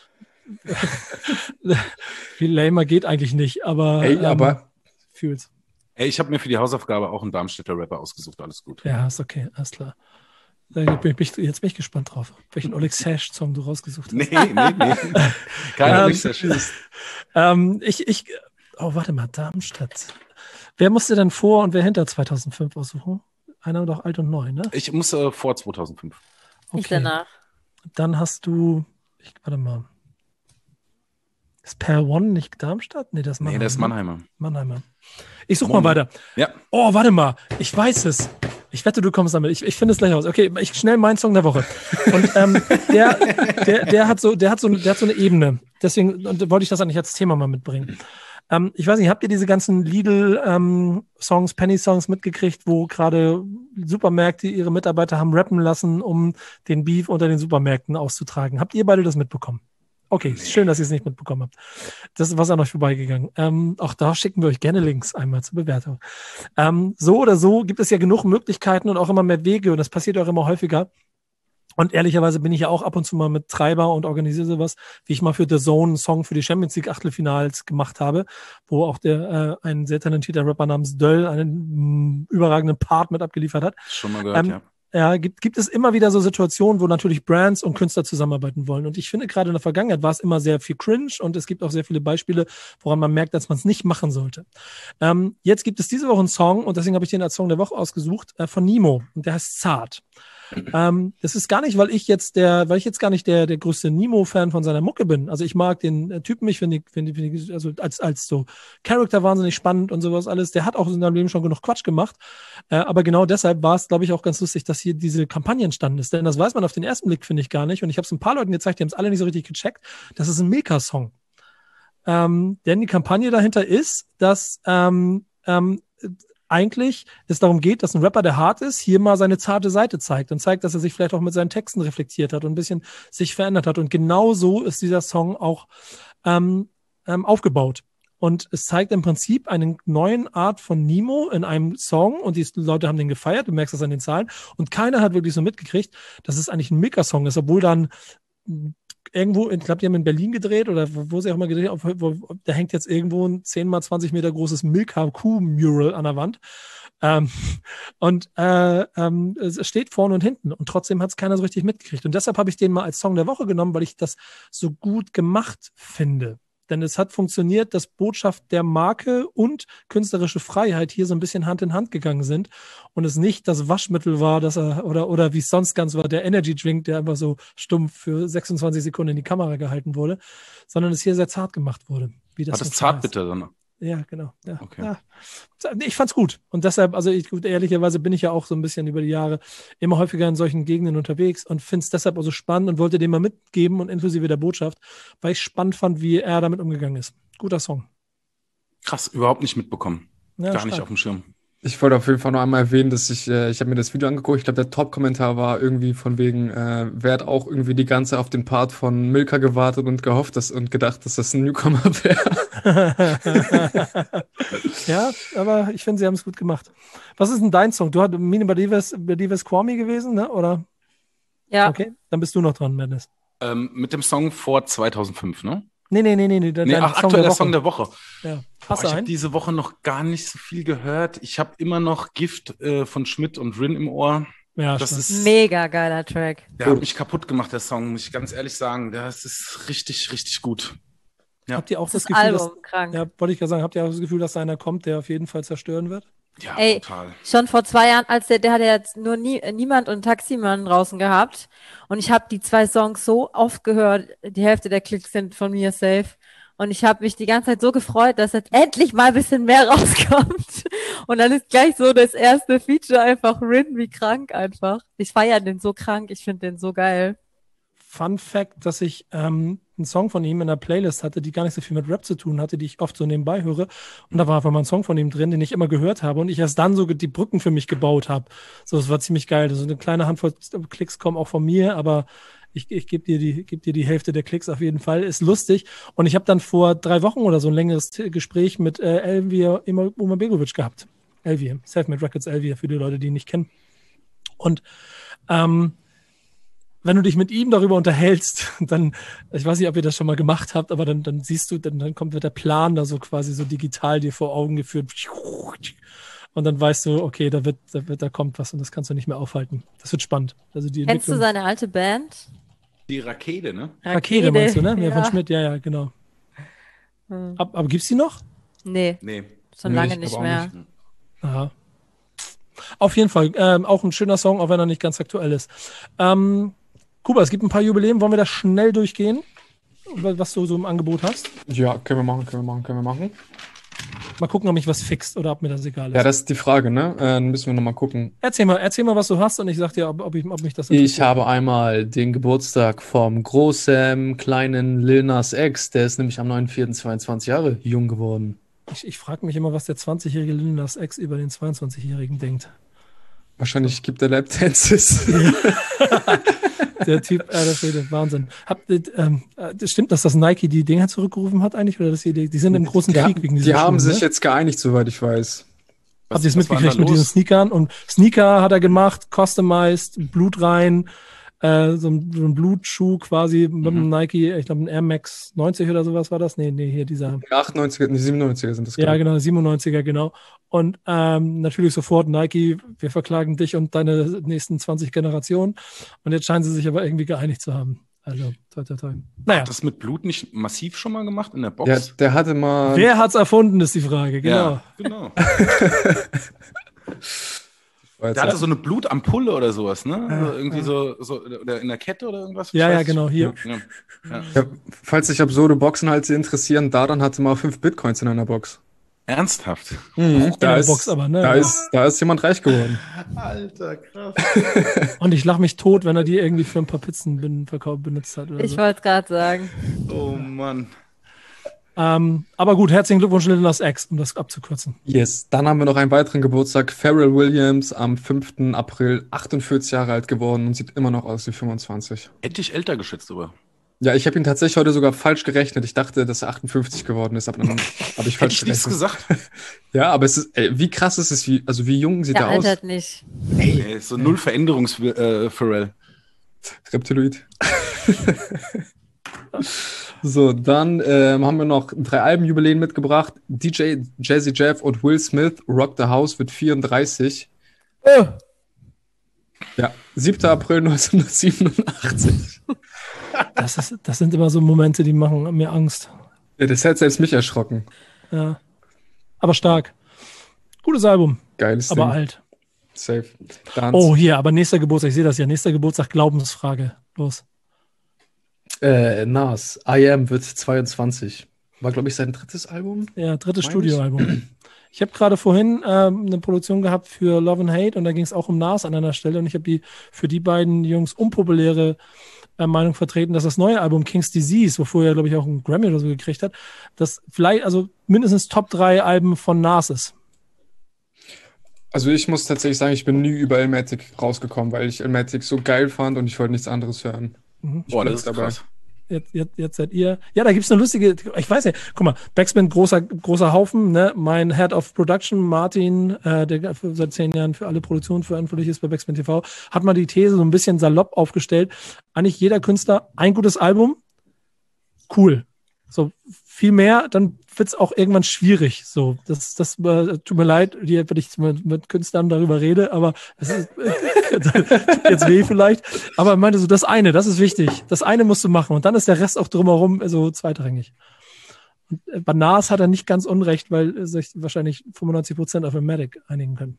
viel lamer geht eigentlich nicht, aber, Ey, ähm, aber fühl's. Ey, ich habe mir für die Hausaufgabe auch einen Darmstädter Rapper ausgesucht, alles gut. Ja, ist okay, alles klar. Jetzt bin ich, jetzt bin ich gespannt drauf, welchen Oleg Sash-Song du rausgesucht hast. Nee, nee, nee. Keiner Ähm, nicht sehr schön. Ähm, ich, ich, oh, warte mal, Darmstadt. Wer musste denn vor und wer hinter zweitausendfünf aussuchen? Einer doch alt und neu, ne? Ich muss äh, vor zweitausendfünf. Nicht danach. Dann hast du, ich, warte mal. Ist Per One nicht Darmstadt? Nee, das ist Nee, Mannheim. der ist Mannheimer. Mannheimer. Ich such Moin. mal weiter. Ja. Oh, warte mal. Ich weiß es. Ich wette, du kommst damit. Ich, ich finde es gleich raus. Okay, ich schnell meinen Song der Woche. Und ähm, der, der, der hat so, der hat so, der hat so eine Ebene. Deswegen und wollte ich das eigentlich als Thema mal mitbringen. Ähm, ich weiß nicht, habt ihr diese ganzen Lidl-Songs, ähm, Penny-Songs mitgekriegt, wo gerade Supermärkte ihre Mitarbeiter haben rappen lassen, um den Beef unter den Supermärkten auszutragen? Habt ihr beide das mitbekommen? Okay, nee. Schön, dass ihr es nicht mitbekommen habt. Das ist was an euch vorbeigegangen. Ähm, auch da schicken wir euch gerne Links einmal zur Bewertung. Ähm, so oder so gibt es ja genug Möglichkeiten und auch immer mehr Wege und das passiert auch immer häufiger. Und ehrlicherweise bin ich ja auch ab und zu mal mit Treiber und organisiere sowas, wie ich mal für The Zone einen Song für die Champions League Achtelfinals gemacht habe, wo auch der äh, ein sehr talentierter Rapper namens Döll einen mh, überragenden Part mit abgeliefert hat. Schon mal gehört, ähm, ja. Ja, gibt, gibt es immer wieder so Situationen, wo natürlich Brands und Künstler zusammenarbeiten wollen. Und ich finde, gerade in der Vergangenheit war es immer sehr viel Cringe und es gibt auch sehr viele Beispiele, woran man merkt, dass man es nicht machen sollte. Ähm, jetzt gibt es diese Woche einen Song und deswegen habe ich den als Song der Woche ausgesucht, äh, von Nemo. Und der heißt Zart. Ähm, das ist gar nicht, weil ich jetzt der, weil ich jetzt gar nicht der, der größte Nemo-Fan von seiner Mucke bin. Also ich mag den äh, Typen, ich finde, finde, finde, also als, als so Charakter wahnsinnig spannend und sowas alles. Der hat auch in seinem Leben schon genug Quatsch gemacht. Äh, aber genau deshalb war es, glaube ich, auch ganz lustig, dass hier diese Kampagne entstanden ist. Denn das weiß man auf den ersten Blick, finde ich, gar nicht. Und ich habe es ein paar Leuten gezeigt, die haben es alle nicht so richtig gecheckt. Das ist ein Milka-Song. Ähm, denn die Kampagne dahinter ist, dass ähm, ähm, eigentlich es darum geht, dass ein Rapper, der hart ist, hier mal seine zarte Seite zeigt und zeigt, dass er sich vielleicht auch mit seinen Texten reflektiert hat und ein bisschen sich verändert hat. Und genau so ist dieser Song auch ähm, ähm, aufgebaut. Und es zeigt im Prinzip eine neue Art von Nemo in einem Song und die Leute haben den gefeiert, du merkst das an den Zahlen und keiner hat wirklich so mitgekriegt, dass es eigentlich ein Milka-Song ist, obwohl dann irgendwo, ich glaube, die haben in Berlin gedreht oder wo sie auch immer gedreht haben, wo, wo, da hängt jetzt irgendwo ein zehn mal zwanzig Meter großes Milka-Kuh-Mural an der Wand. Ähm, und äh, ähm, es steht vorne und hinten und trotzdem hat es keiner so richtig mitgekriegt. Und deshalb habe ich den mal als Song der Woche genommen, weil ich das so gut gemacht finde. Denn es hat funktioniert, dass Botschaft der Marke und künstlerische Freiheit hier so ein bisschen Hand in Hand gegangen sind und es nicht das Waschmittel war, dass er, oder, oder wie es sonst ganz war, der Energy Drink, der einfach so stumpf für sechsundzwanzig Sekunden in die Kamera gehalten wurde, sondern es hier sehr zart gemacht wurde. Wie das War das so zart heißt. bitte dann? Ja, genau. Ja, Okay. ja. Ich fand's gut. Und deshalb, also ich, ehrlicherweise bin ich ja auch so ein bisschen über die Jahre immer häufiger in solchen Gegenden unterwegs und finde es deshalb auch so spannend und wollte den mal mitgeben und inklusive der Botschaft, weil ich spannend fand, wie er damit umgegangen ist. Guter Song. Krass, überhaupt nicht mitbekommen. Ja, Gar stark. nicht auf dem Schirm. Ich wollte auf jeden Fall noch einmal erwähnen, dass ich, äh, ich habe mir das Video angeguckt, ich glaube, der Top-Kommentar war irgendwie von wegen, äh, wer hat auch irgendwie die ganze auf den Part von Milka gewartet und gehofft dass, und gedacht, dass das ein Newcomer wäre. Ja, aber ich finde, sie haben es gut gemacht. Was ist denn dein Song? Du hattest Mine bei Divas Kwame gewesen, ne? Oder? Ja. Okay, dann bist du noch dran, Madness. Ähm, mit dem Song vor zweitausendfünf, ne? Nee, nee, nee, nee. nee, Nee, ach, aktueller Song der Woche. Ja. Boah, Hast ich du habe einen? diese Woche noch gar nicht so viel gehört. Ich habe immer noch Gift äh, von Schmidt und Rin im Ohr. Ja, Das stimmt. ist, Mega geiler Track. der hat mich kaputt gemacht, der Song, muss ich ganz ehrlich sagen. Das ist richtig, richtig gut. Ja, Habt ihr auch das, Das Gefühl, dass, Album, krank. ja, wollte ich gerade sagen, habt ihr auch das Gefühl, dass da einer kommt, der auf jeden Fall zerstören wird? ja Ey, total. schon vor zwei Jahren, als der, der hat ja jetzt nur nie, Niemand und Taximan draußen gehabt. Und ich habe die zwei Songs so oft gehört. Die Hälfte der Klicks sind von mir safe. Und ich habe mich die ganze Zeit so gefreut, dass jetzt endlich mal ein bisschen mehr rauskommt. Und dann ist gleich so das erste Feature einfach Rin wie krank einfach. Ich feiere den so krank, ich finde den so geil. Fun Fact, dass ich ähm, einen Song von ihm in der Playlist hatte, die gar nicht so viel mit Rap zu tun hatte, die ich oft so nebenbei höre. Und da war einfach mal ein Song von ihm drin, den ich immer gehört habe und ich erst dann so die Brücken für mich gebaut habe. So, das war ziemlich geil. So eine kleine Handvoll Klicks kommen auch von mir, aber ich, ich gebe dir die, geb dir die Hälfte der Klicks auf jeden Fall. Ist lustig. Und ich habe dann vor drei Wochen oder so ein längeres T- Gespräch mit äh, Elvir Umabegovic gehabt. Elvir, Selfmade Records Elvir, für die Leute, die ihn nicht kennen. Und ähm, wenn du dich mit ihm darüber unterhältst, dann, ich weiß nicht, ob ihr das schon mal gemacht habt, aber dann, dann siehst du, dann, dann kommt wird der Plan da so quasi so digital dir vor Augen geführt. Und dann weißt du, okay, da wird, da wird, da kommt was und das kannst du nicht mehr aufhalten. Das wird spannend. Also die Kennst du Entwicklung. seine alte Band? Die Rakete, ne? Rakete meinst du, ne? Ja, Ja. von Schmidt, ja, ja, genau. Hm. Ab, aber gibt's die noch? Nee, Nee. schon Nee, lange ich nicht glaub auch mehr. nicht. Aha. Auf jeden Fall, ähm, auch ein schöner Song, auch wenn er nicht ganz aktuell ist. Ähm, Kuba, es gibt ein paar Jubiläen. Wollen wir da schnell durchgehen, was du so im Angebot hast? Ja, können wir machen, können wir machen, können wir machen. Mal gucken, ob mich was fixt oder ob mir das egal ist. Ja, das ist die Frage, ne? Äh, dann müssen wir nochmal gucken. Erzähl mal, erzähl mal, was du hast und ich sag dir, ob, ob, ich, ob mich das Ich habe einmal den Geburtstag vom großen, kleinen Lil Nas X. Der ist nämlich am neunten vierten zweiundzwanzig Jahre jung geworden. Ich, ich frage mich immer, was der zwanzigjährige Lil Nas X über den zweiundzwanzigjährigen denkt. Wahrscheinlich gibt er Lap-Dances. der Typ, äh, das Rede, Wahnsinn. Habt, äh, ähm, das stimmt, dass das Nike die Dinger zurückgerufen hat eigentlich? Oder dass die, die sind im großen Die, Krieg ha- wegen die dieser haben Schuhe, sich ne? jetzt geeinigt, soweit ich weiß. Habt ihr es was war mitgekriegt denn da mit diesen los? Sneakern? Und Sneaker hat er gemacht, customized, Blut rein, äh, so, ein, so ein Blutschuh quasi mit einem Nike, ich glaube ein Air Max neunzig oder sowas war das? Nee, nee, hier dieser. Die achtundneunziger, die siebenundneunziger sind das. Ja, glaub ich. genau, siebenundneunziger, genau. Und ähm, natürlich sofort Nike, wir verklagen dich und deine nächsten zwanzig Generationen. Und jetzt scheinen sie sich aber irgendwie geeinigt zu haben. Also, toi, toi, toi. Naja, Hat das mit Blut nicht massiv schon mal gemacht in der Box? Ja, der hatte mal. wer hat's erfunden, ist die Frage, genau. Ja, genau. Der hatte so eine Blutampulle oder sowas, ne? Also irgendwie so, so, oder in der Kette oder irgendwas? Ich Ja, weiß ja, nicht. genau, hier. Ja. Ja. Ja, falls sich absurde Boxen halt interessieren, Daran hatte mal fünf Bitcoins in einer Box. Ernsthaft? Mhm, da der ist, Box aber, ne? da, Ja. ist, da ist jemand reich geworden. Alter, krass. Und ich lach mich tot, wenn er die irgendwie für ein paar Pizzen ben verkauf, benutzt hat. Oder Ich so. wollte es gerade sagen. Oh Mann. Ähm, aber gut, herzlichen Glückwunsch, Lil Nas X, um das abzukürzen. Yes. Dann haben wir noch einen weiteren Geburtstag. Pharrell Williams am fünften April, achtundvierzig Jahre alt geworden und sieht immer noch aus wie fünfundzwanzig. Hätte ich älter geschätzt, aber. Ja, ich habe ihn tatsächlich heute sogar falsch gerechnet. Ich dachte, dass er achtundfünfzig geworden ist, aber dann habe ich Hätte falsch ich nichts gerechnet. gesagt. Ja, aber es ist, ey, wie krass ist es, wie, also wie jung sieht Der er aus? altert nicht. Ey, so null Veränderungs äh, Pharrell. Reptiloid. So, dann ähm, haben wir noch drei Albenjubiläen mitgebracht. D J Jazzy Jeff und Will Smith, Rock the House, wird vierunddreißig. Oh. Ja, siebter April neunzehnhundertsiebenundachtzig. Das, ist, das sind immer so Momente, die machen mir Angst. Ja, das hat selbst mich erschrocken. Ja. Aber stark. Gutes Album, Geiles aber Ding. alt. Safe. Dann, Oh, hier, aber nächster Geburtstag, ich sehe das ja. Nächster Geburtstag, Glaubensfrage. Los. Äh, Nas, I Am wird zweiundzwanzig. War, glaube ich, sein drittes Album. Ja, drittes Meine Studioalbum. Ich habe gerade vorhin ähm, eine Produktion gehabt für Love and Hate und da ging es auch um Nas an einer Stelle und ich habe die für die beiden Jungs unpopuläre äh, Meinung vertreten, dass das neue Album King's Disease, wofür er, glaube ich, auch einen Grammy oder so gekriegt hat, das vielleicht, also mindestens Top drei Alben von Nas ist. also ich muss tatsächlich sagen, ich bin nie über Illmatic rausgekommen, weil ich Illmatic so geil fand und ich wollte nichts anderes hören. Mhm. Boah, bin das ist dabei. krass. Jetzt, jetzt, jetzt seid ihr. Ja, da gibt's eine lustige, ich weiß nicht, guck mal, Backspin, großer, großer Haufen, ne? Mein Head of Production, Martin, äh, der für, seit zehn Jahren für alle Produktionen verantwortlich ist bei Backspin T V, hat mal die These so ein bisschen salopp aufgestellt. Eigentlich jeder Künstler, ein gutes Album, cool. So, viel mehr, dann wird's auch irgendwann schwierig. So, das, das äh, tut mir leid, hier, wenn ich mit, mit Künstlern darüber rede, aber das ist tut jetzt weh vielleicht. Aber er meinte so, das eine, das ist wichtig. Das eine musst du machen und dann ist der Rest auch drumherum so zweitrangig. Und äh, bei Nas hat er nicht ganz unrecht, weil äh, sich wahrscheinlich fünfundneunzig Prozent auf Illmatic einigen können.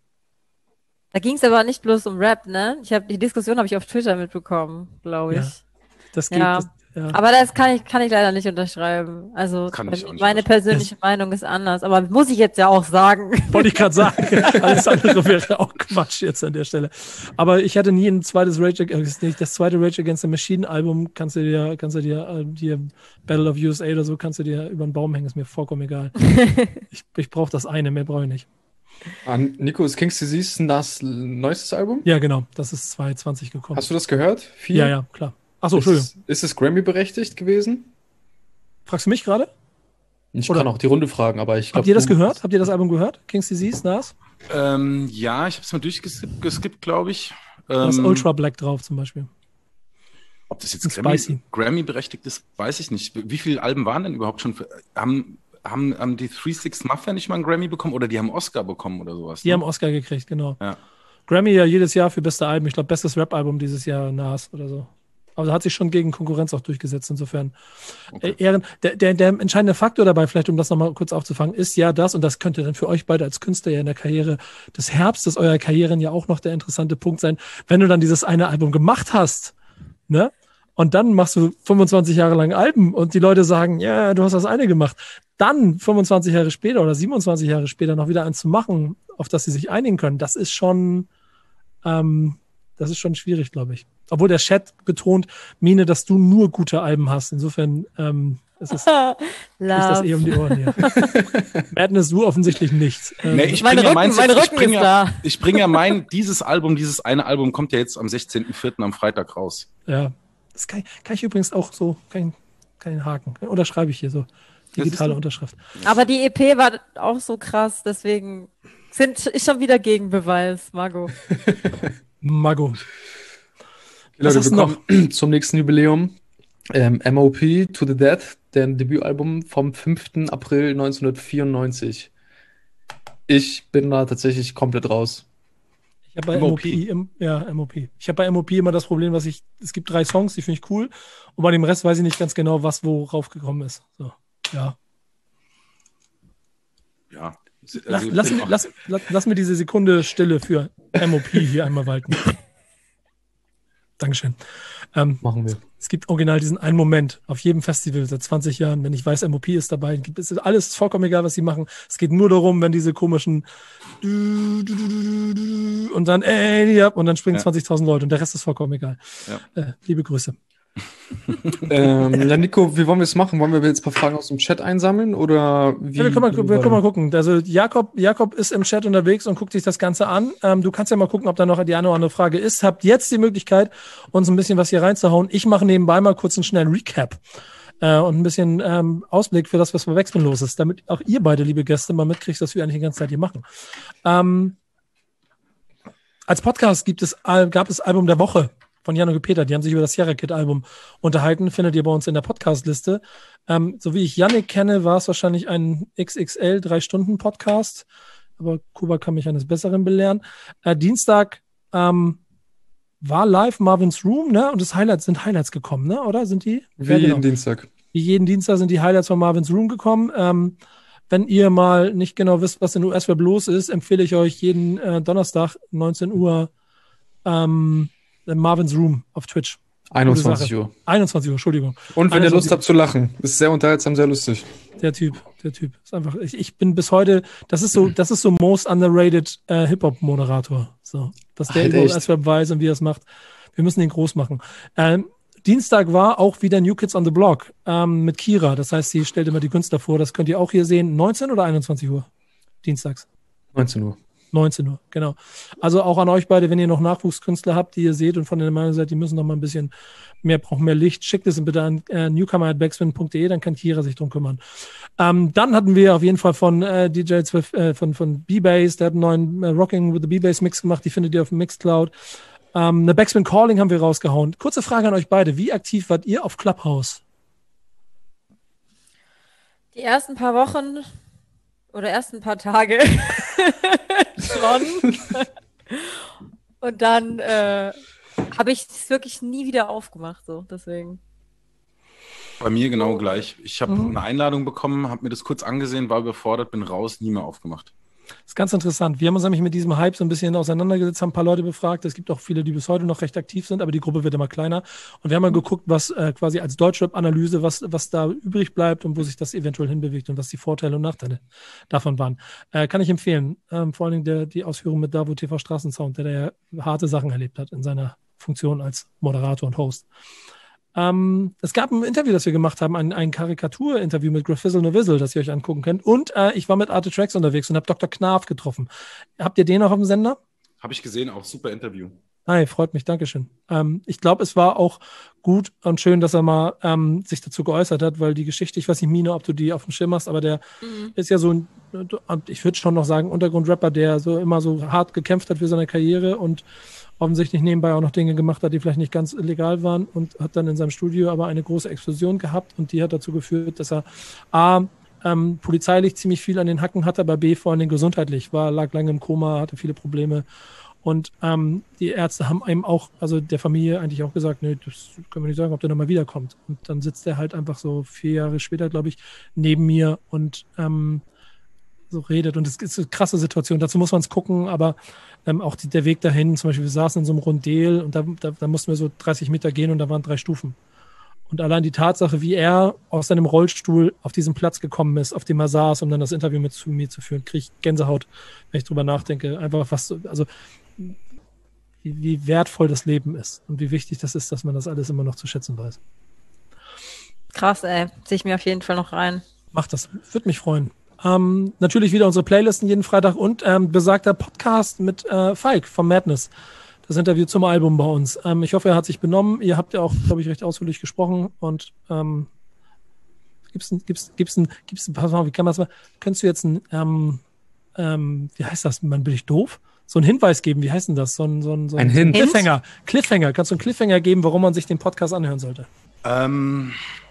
Da ging es aber nicht bloß um Rap, ne? Ich habe die Diskussion habe ich auf Twitter mitbekommen, glaube ich. Ja. Das geht. Ja. Das, ja. Aber das kann ich, kann ich leider nicht unterschreiben. Also Kann ich auch nicht meine persönliche Meinung ist anders. Aber muss ich jetzt ja auch sagen. Wollte ich gerade sagen. Alles andere wäre auch Quatsch jetzt an der Stelle. Aber ich hatte nie ein zweites Rage Against, nicht das zweite Rage Against the Machine Album. Kannst du dir, kannst du dir, äh, dir Battle of U S A oder so, kannst du dir über den Baum hängen. Ist mir vollkommen egal. ich ich brauche das eine, mehr brauche ich nicht. Ah, Nico, ist King's Disease das neuestes Album? Ja, genau. Das ist zwanzig zwanzig gekommen. Hast du das gehört? Viel? Ja, ja, klar. Achso, Ist, Entschuldigung. es- ist es Grammy berechtigt gewesen? Fragst du mich gerade? Ich Oder- kann auch die Runde fragen, aber ich glaube. Habt ihr das gehört? Habt ihr das Album gehört? King's Disease, Nas? Ähm, ja, ich habe es mal durchgeskippt, geskippt, glaube ich. Da ist Ähm, Ultra Black drauf zum Beispiel. Ob das jetzt Und Grammy, Spicy. Grammy berechtigt ist, weiß ich nicht. Wie viele Alben waren denn überhaupt schon? Für, haben, haben, haben die Three Six Mafia nicht mal einen Grammy bekommen oder die haben Oscar bekommen oder sowas? Die ne? haben Oscar gekriegt, genau. Ja. Grammy ja jedes Jahr für beste Alben. Ich glaube, bestes Rap-Album dieses Jahr Nas oder so. Aber hat sich schon gegen Konkurrenz auch durchgesetzt, insofern. Okay. Äh, Ehren, der, der, der entscheidende Faktor dabei, vielleicht um das nochmal kurz aufzufangen, ist ja das, und das könnte dann für euch beide als Künstler ja in der Karriere des Herbstes eurer Karrieren ja auch noch der interessante Punkt sein, wenn du dann dieses eine Album gemacht hast, ne? Und dann machst du fünfundzwanzig Jahre lang Alben und die Leute sagen, ja, du hast das eine gemacht. Dann fünfundzwanzig Jahre später oder siebenundzwanzig Jahre später noch wieder eins zu machen, auf das sie sich einigen können, das ist schon, ähm, das ist schon schwierig, glaube ich. Obwohl der Chat betont, Mine, dass du nur gute Alben hast. Insofern, ähm, Es ist, ich das eh um die Ohren hier. Madness, du offensichtlich nicht. Ähm, Nee, ich Mein bringe ja Rücken- meins mein jetzt- ich Rücken bringe ist ja, da. ich bringe ja mein, dieses Album, dieses eine Album kommt ja jetzt am sechzehnten vierten am Freitag raus. Ja, das kann, kann ich übrigens auch so, kann, kann ich haken. Oder schreibe ich hier so, digitale du? Unterschrift. Aber die E P war auch so krass, deswegen sind ist schon wieder Gegenbeweis, Margot. Mago. Okay, Was Leute, hast du wir kommen zum nächsten Jubiläum. Ähm, M O P To The Death, deren Debütalbum vom fünften April neunzehnhundertvierundneunzig. Ich bin da tatsächlich komplett raus. Ich habe bei M O P, im, ja, M O P. Ich habe bei M O P immer das Problem, was ich, es gibt drei Songs, die finde ich cool. Und bei dem Rest weiß ich nicht ganz genau, was worauf gekommen ist. So, ja. Ja. Also, Lass, ich lass, bin mir, auch- lass, lass, lass mir diese Sekunde Stille für M O P hier einmal walten. Dankeschön. Ähm, Machen wir. es gibt original diesen einen Moment auf jedem Festival seit zwanzig Jahren, wenn ich weiß, M O P ist dabei, gibt es alles vollkommen egal, was sie machen. Es geht nur darum, wenn diese komischen und dann ey, ja, und dann springen Ja. zwanzigtausend Leute und der Rest ist vollkommen egal. Ja. Äh, liebe Grüße. ähm, ja, Nico, wie wollen wir es machen? Wollen wir jetzt ein paar Fragen aus dem Chat einsammeln oder wie? Ja, wir, können mal, wir können mal gucken. Also Jakob, Jakob ist im Chat unterwegs und guckt sich das Ganze an. Ähm, du kannst ja mal gucken, ob da noch die eine oder andere Frage ist. Habt jetzt die Möglichkeit, uns ein bisschen was hier reinzuhauen. Ich mache nebenbei mal kurz einen schnellen Recap äh, und ein bisschen ähm, Ausblick für das, was bei Backspin los ist, damit auch ihr beide, liebe Gäste, mal mitkriegt, was wir eigentlich die ganze Zeit hier machen. Ähm, als Podcast gibt es, gab es Album der Woche von Jan und Peter. Die haben sich über das Sierra Kid Album unterhalten. Findet ihr bei uns in der Podcast-Liste. Ähm, so wie ich Yannick kenne, war es wahrscheinlich ein X X L drei Stunden Podcast. Aber Kuba kann mich eines Besseren belehren. Äh, Dienstag ähm, war live Marvin's Room, ne? Und das Highlights sind Highlights gekommen, ne? Oder sind die? Wie Ja, genau. jeden Dienstag. Wie jeden Dienstag sind die Highlights von Marvin's Room gekommen. Ähm, wenn ihr mal nicht genau wisst, was in U S-Web los ist, empfehle ich euch jeden äh, Donnerstag neunzehn Uhr ähm, Marvin's Room auf Twitch. einundzwanzig Gute Sache. Uhr. einundzwanzig Uhr, Entschuldigung. Und wenn ihr Lust einundzwanzig habt zu lachen, ist sehr unterhaltsam, sehr lustig. Der Typ, der Typ. Ist einfach, ich, ich bin bis heute, das ist so, das ist so most underrated äh, Hip-Hop-Moderator. So, was der Halt über echt. S-Web weiß und wie er es macht. Wir müssen ihn groß machen. Ähm, Dienstag war auch wieder New Kids on the Block ähm, mit Kira. Das heißt, sie stellt immer die Künstler vor. Das könnt ihr auch hier sehen. neunzehn oder einundzwanzig Uhr? Dienstags. neunzehn Uhr. neunzehn Uhr, genau. Also auch an euch beide, wenn ihr noch Nachwuchskünstler habt, die ihr seht und von der Meinung seid, die müssen noch mal ein bisschen mehr, brauchen mehr Licht, schickt es bitte an äh, newcomer at backspin punkt de, dann kann Kira sich drum kümmern. Ähm, dann hatten wir auf jeden Fall von äh, D J zwölf, äh, von, von B-Bass, der hat einen neuen äh, Rocking with the B-Bass Mix gemacht, die findet ihr auf dem Mixcloud. Ähm, eine Backspin Calling haben wir rausgehauen. Kurze Frage an euch beide, wie aktiv wart ihr auf Clubhouse? Die ersten paar Wochen oder ersten paar Tage schon. Und dann äh, habe ich es wirklich nie wieder aufgemacht, so deswegen. Bei mir genau gleich. Ich habe eine Einladung bekommen, habe mir das kurz angesehen, war überfordert, bin raus, nie mehr aufgemacht. Das ist ganz interessant. Wir haben uns nämlich mit diesem Hype so ein bisschen auseinandergesetzt, haben ein paar Leute befragt. Es gibt auch viele, die bis heute noch recht aktiv sind, aber die Gruppe wird immer kleiner. Und wir haben mal geguckt, was äh, quasi als Deutschrap-Analyse, was, was da übrig bleibt und wo sich das eventuell hinbewegt und was die Vorteile und Nachteile davon waren. Äh, kann ich empfehlen. Ähm, vor allen Dingen der, die Ausführung mit Davo T V Straßensound, der da ja harte Sachen erlebt hat in seiner Funktion als Moderator und Host. Ähm, es gab ein Interview, das wir gemacht haben, ein, ein Karikatur-Interview mit Graffizzle Novizzle, das ihr euch angucken könnt. Und äh, ich war mit Arte Tracks unterwegs und habe Doktor Knarf getroffen. Habt ihr den noch auf dem Sender? Habe ich gesehen, auch super Interview. Hi, freut mich, Dankeschön. Ähm, ich glaube, es war auch gut und schön, dass er mal ähm, sich dazu geäußert hat, weil die Geschichte, ich weiß nicht, Mine, ob du die auf dem Schirm hast, aber der Mhm. ist ja so ein, ich würde schon noch sagen, Untergrundrapper, der so immer so hart gekämpft hat für seine Karriere und offensichtlich nebenbei auch noch Dinge gemacht hat, die vielleicht nicht ganz legal waren und hat dann in seinem Studio aber eine große Explosion gehabt und die hat dazu geführt, dass er A, ähm, polizeilich ziemlich viel an den Hacken hatte, aber B, vor allem gesundheitlich, war, lag lange im Koma, hatte viele Probleme und ähm, die Ärzte haben einem auch, also der Familie eigentlich auch gesagt, nee, das können wir nicht sagen, ob der nochmal wiederkommt. Und dann sitzt er halt einfach so vier Jahre später, glaube ich, neben mir und ähm, so redet. Und es ist eine krasse Situation. Dazu muss man es gucken, aber ähm, auch die, der Weg dahin, zum Beispiel, wir saßen in so einem Rondel und da, da, da mussten wir so dreißig Meter gehen und da waren drei Stufen. Und allein die Tatsache, wie er aus seinem Rollstuhl auf diesen Platz gekommen ist, auf dem er saß, um dann das Interview mit zu mir zu führen, kriege ich Gänsehaut, wenn ich drüber nachdenke. Einfach was, so- also wie, wie wertvoll das Leben ist und wie wichtig das ist, dass man das alles immer noch zu schätzen weiß. Krass, ey. Zieh ich mir auf jeden Fall noch rein. Mach das, würde mich freuen. Ähm, natürlich wieder unsere Playlisten jeden Freitag und ähm, besagter Podcast mit äh, Falk vom Madness. Das Interview zum Album bei uns. Ähm, ich hoffe, er hat sich benommen. Ihr habt ja auch, glaube ich, recht ausführlich gesprochen. Und ähm, gibt's ein, gibt's, gibt's ein, gibt's ein, pass mal, wie kann man das mal, könntest du jetzt ein, ähm, ähm, wie heißt das? Man bin ich doof? So einen Hinweis geben, wie heißt denn das? So ein, so ein, so ein, Ein Hint. so ein Cliffhanger. Cliffhanger. Kannst du einen Cliffhanger geben, warum man sich den Podcast anhören sollte? Ähm,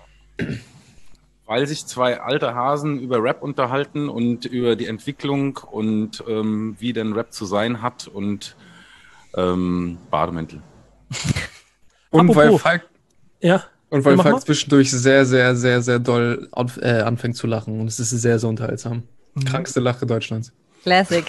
weil sich zwei alte Hasen über Rap unterhalten und über die Entwicklung und ähm, wie denn Rap zu sein hat und ähm, Bademäntel. Und Apropos. weil Falk, Ja. und weil Ja, mach Falk mal. zwischendurch sehr, sehr, sehr, sehr doll auf, äh, anfängt zu lachen. Und es ist sehr, sehr unterhaltsam. Mhm. Krankste Lache Deutschlands. Classic.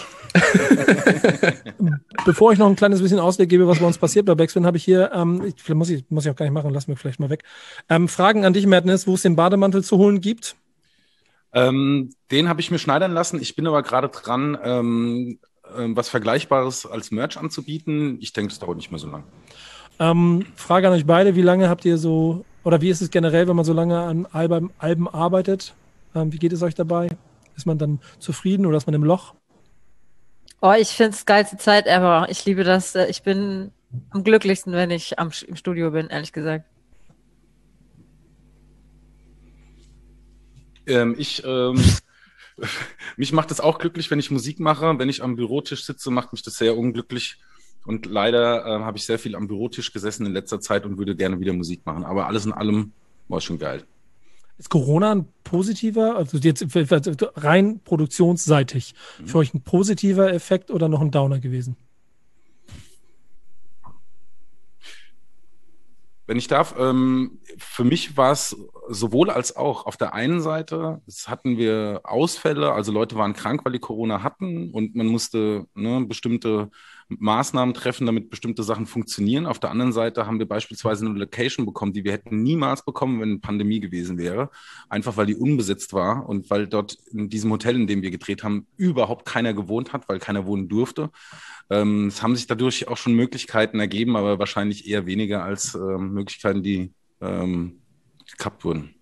Bevor ich noch ein kleines bisschen Ausblick gebe, was bei uns passiert bei Backspin, habe ich hier, ähm, ich, vielleicht muss ich, muss ich auch gar nicht machen, lass mir vielleicht mal weg. Ähm, Fragen an dich, Madness, wo es den Bademantel zu holen gibt. Ähm, den habe ich mir schneidern lassen. Ich bin aber gerade dran, ähm, ähm, was Vergleichbares als Merch anzubieten. Ich denke, es dauert nicht mehr so lang. Ähm, Frage an euch beide, wie lange habt ihr so, oder wie ist es generell, wenn man so lange an Alben, Alben arbeitet? Ähm, wie geht es euch dabei? Ist man dann zufrieden oder ist man im Loch? Oh, ich finde es geilste Zeit ever. Ich liebe das. Ich bin am glücklichsten, wenn ich am, im Studio bin, ehrlich gesagt. Ähm, ich, ähm, mich macht es auch glücklich, wenn ich Musik mache. Wenn ich am Bürotisch sitze, macht mich das sehr unglücklich. Und leider äh, habe ich sehr viel am Bürotisch gesessen in letzter Zeit und würde gerne wieder Musik machen. Aber alles in allem war schon geil. Ist Corona ein positiver, also jetzt rein produktionsseitig, mhm. für euch ein positiver Effekt oder noch ein Downer gewesen? Wenn ich darf, ähm, für mich war es sowohl als auch. Auf der einen Seite hatten wir Ausfälle, also Leute waren krank, weil die Corona hatten und man musste ne, bestimmte Maßnahmen treffen, damit bestimmte Sachen funktionieren. Auf der anderen Seite haben wir beispielsweise eine Location bekommen, die wir hätten niemals bekommen, wenn eine Pandemie gewesen wäre. Einfach weil die unbesetzt war und weil dort in diesem Hotel, in dem wir gedreht haben, überhaupt keiner gewohnt hat, weil keiner wohnen durfte. Ähm, es haben sich dadurch auch schon Möglichkeiten ergeben, aber wahrscheinlich eher weniger als ähm, Möglichkeiten, die ähm, gekappt wurden.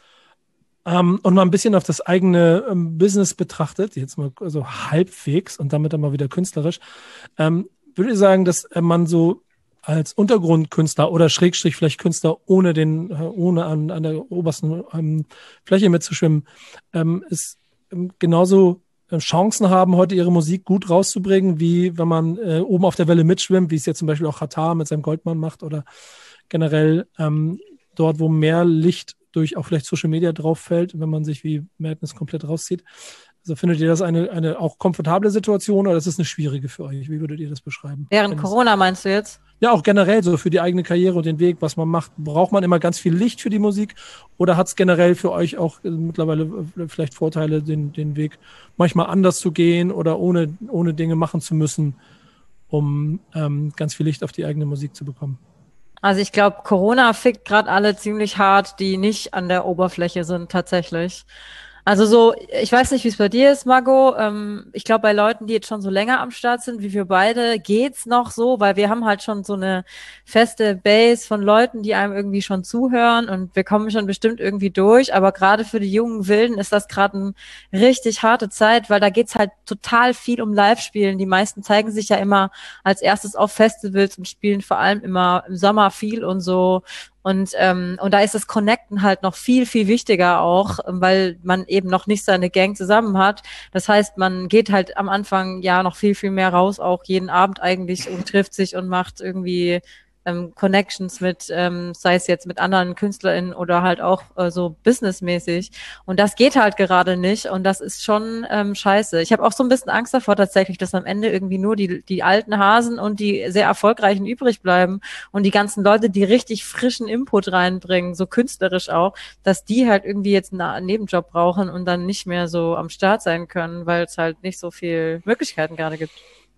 Ähm, und mal ein bisschen auf das eigene ähm, Business betrachtet, jetzt mal so halbwegs und damit dann mal wieder künstlerisch, ähm, würde ich sagen, dass äh, man so als Untergrundkünstler oder Schrägstrich vielleicht Künstler ohne den, äh, ohne an, an der obersten ähm, Fläche mitzuschwimmen, ähm, ist ähm, genauso äh, Chancen haben, heute ihre Musik gut rauszubringen, wie wenn man äh, oben auf der Welle mitschwimmt, wie es jetzt zum Beispiel auch Xatar mit seinem Goldmann macht oder generell ähm, dort, wo mehr Licht durch auch vielleicht Social Media drauf fällt, wenn man sich wie Madness komplett rauszieht. Also findet ihr das eine, eine auch komfortable Situation oder ist es eine schwierige für euch? Wie würdet ihr das beschreiben? Während Corona meinst du jetzt? Ja, auch generell so für die eigene Karriere und den Weg, was man macht. Braucht man immer ganz viel Licht für die Musik oder hat es generell für euch auch äh, mittlerweile äh, vielleicht Vorteile, den, den Weg manchmal anders zu gehen oder ohne, ohne Dinge machen zu müssen, um ähm, ganz viel Licht auf die eigene Musik zu bekommen? Also ich glaube, Corona fickt gerade alle ziemlich hart, die nicht an der Oberfläche sind tatsächlich. Also so, ich weiß nicht, wie es bei dir ist, Margot. Ähm, ich glaube, bei Leuten, die jetzt schon so länger am Start sind, wie wir beide, geht's noch so, weil wir haben halt schon so eine feste Base von Leuten, die einem irgendwie schon zuhören und wir kommen schon bestimmt irgendwie durch. Aber gerade für die jungen Wilden ist das gerade eine richtig harte Zeit, weil da geht's halt total viel um Live-Spielen. Die meisten zeigen sich ja immer als erstes auf Festivals und spielen vor allem immer im Sommer viel und so. Und ähm, und da ist das Connecten halt noch viel, viel wichtiger auch, weil man eben noch nicht seine Gang zusammen hat. Das heißt, man geht halt am Anfang ja noch viel, viel mehr raus, auch jeden Abend eigentlich und trifft sich und macht irgendwie ähm, Connections mit, ähm, sei es jetzt mit anderen KünstlerInnen oder halt auch äh, so businessmäßig. Und das geht halt gerade nicht und das ist schon ähm, scheiße. Ich habe auch so ein bisschen Angst davor tatsächlich, dass am Ende irgendwie nur die die alten Hasen und die sehr erfolgreichen übrig bleiben und die ganzen Leute, die richtig frischen Input reinbringen, so künstlerisch auch, dass die halt irgendwie jetzt einen Nebenjob brauchen und dann nicht mehr so am Start sein können, weil es halt nicht so viel Möglichkeiten gerade gibt.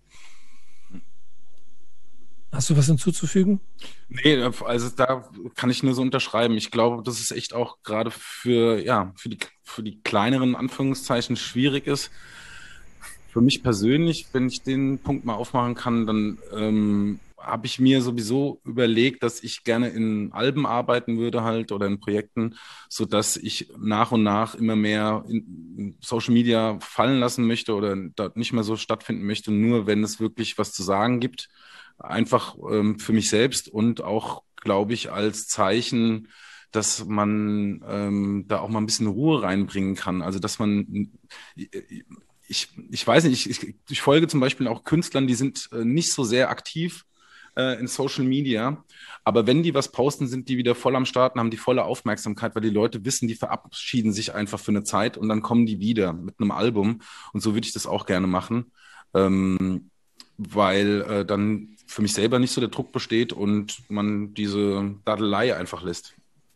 Hast du was hinzuzufügen? Nee, also da kann ich nur so unterschreiben. Ich glaube, dass es echt auch gerade für, ja, für die, für die kleineren Anführungszeichen schwierig ist. Für mich persönlich, wenn ich den Punkt mal aufmachen kann, dann ähm, habe ich mir sowieso überlegt, dass ich gerne in Alben arbeiten würde halt oder in Projekten, sodass ich nach und nach immer mehr in Social Media fallen lassen möchte oder dort nicht mehr so stattfinden möchte, nur wenn es wirklich was zu sagen gibt. Einfach ähm, für mich selbst und auch, glaube ich, als Zeichen, dass man ähm, da auch mal ein bisschen Ruhe reinbringen kann. Also, dass man, ich, ich weiß nicht, ich, ich folge zum Beispiel auch Künstlern, die sind äh, nicht so sehr aktiv äh, in Social Media, aber wenn die was posten, sind die wieder voll am Start und haben die volle Aufmerksamkeit, weil die Leute wissen, die verabschieden sich einfach für eine Zeit und dann kommen die wieder mit einem Album und so würde ich das auch gerne machen, ähm, weil äh, dann für mich selber nicht so der Druck besteht und man diese Dadelei einfach lässt.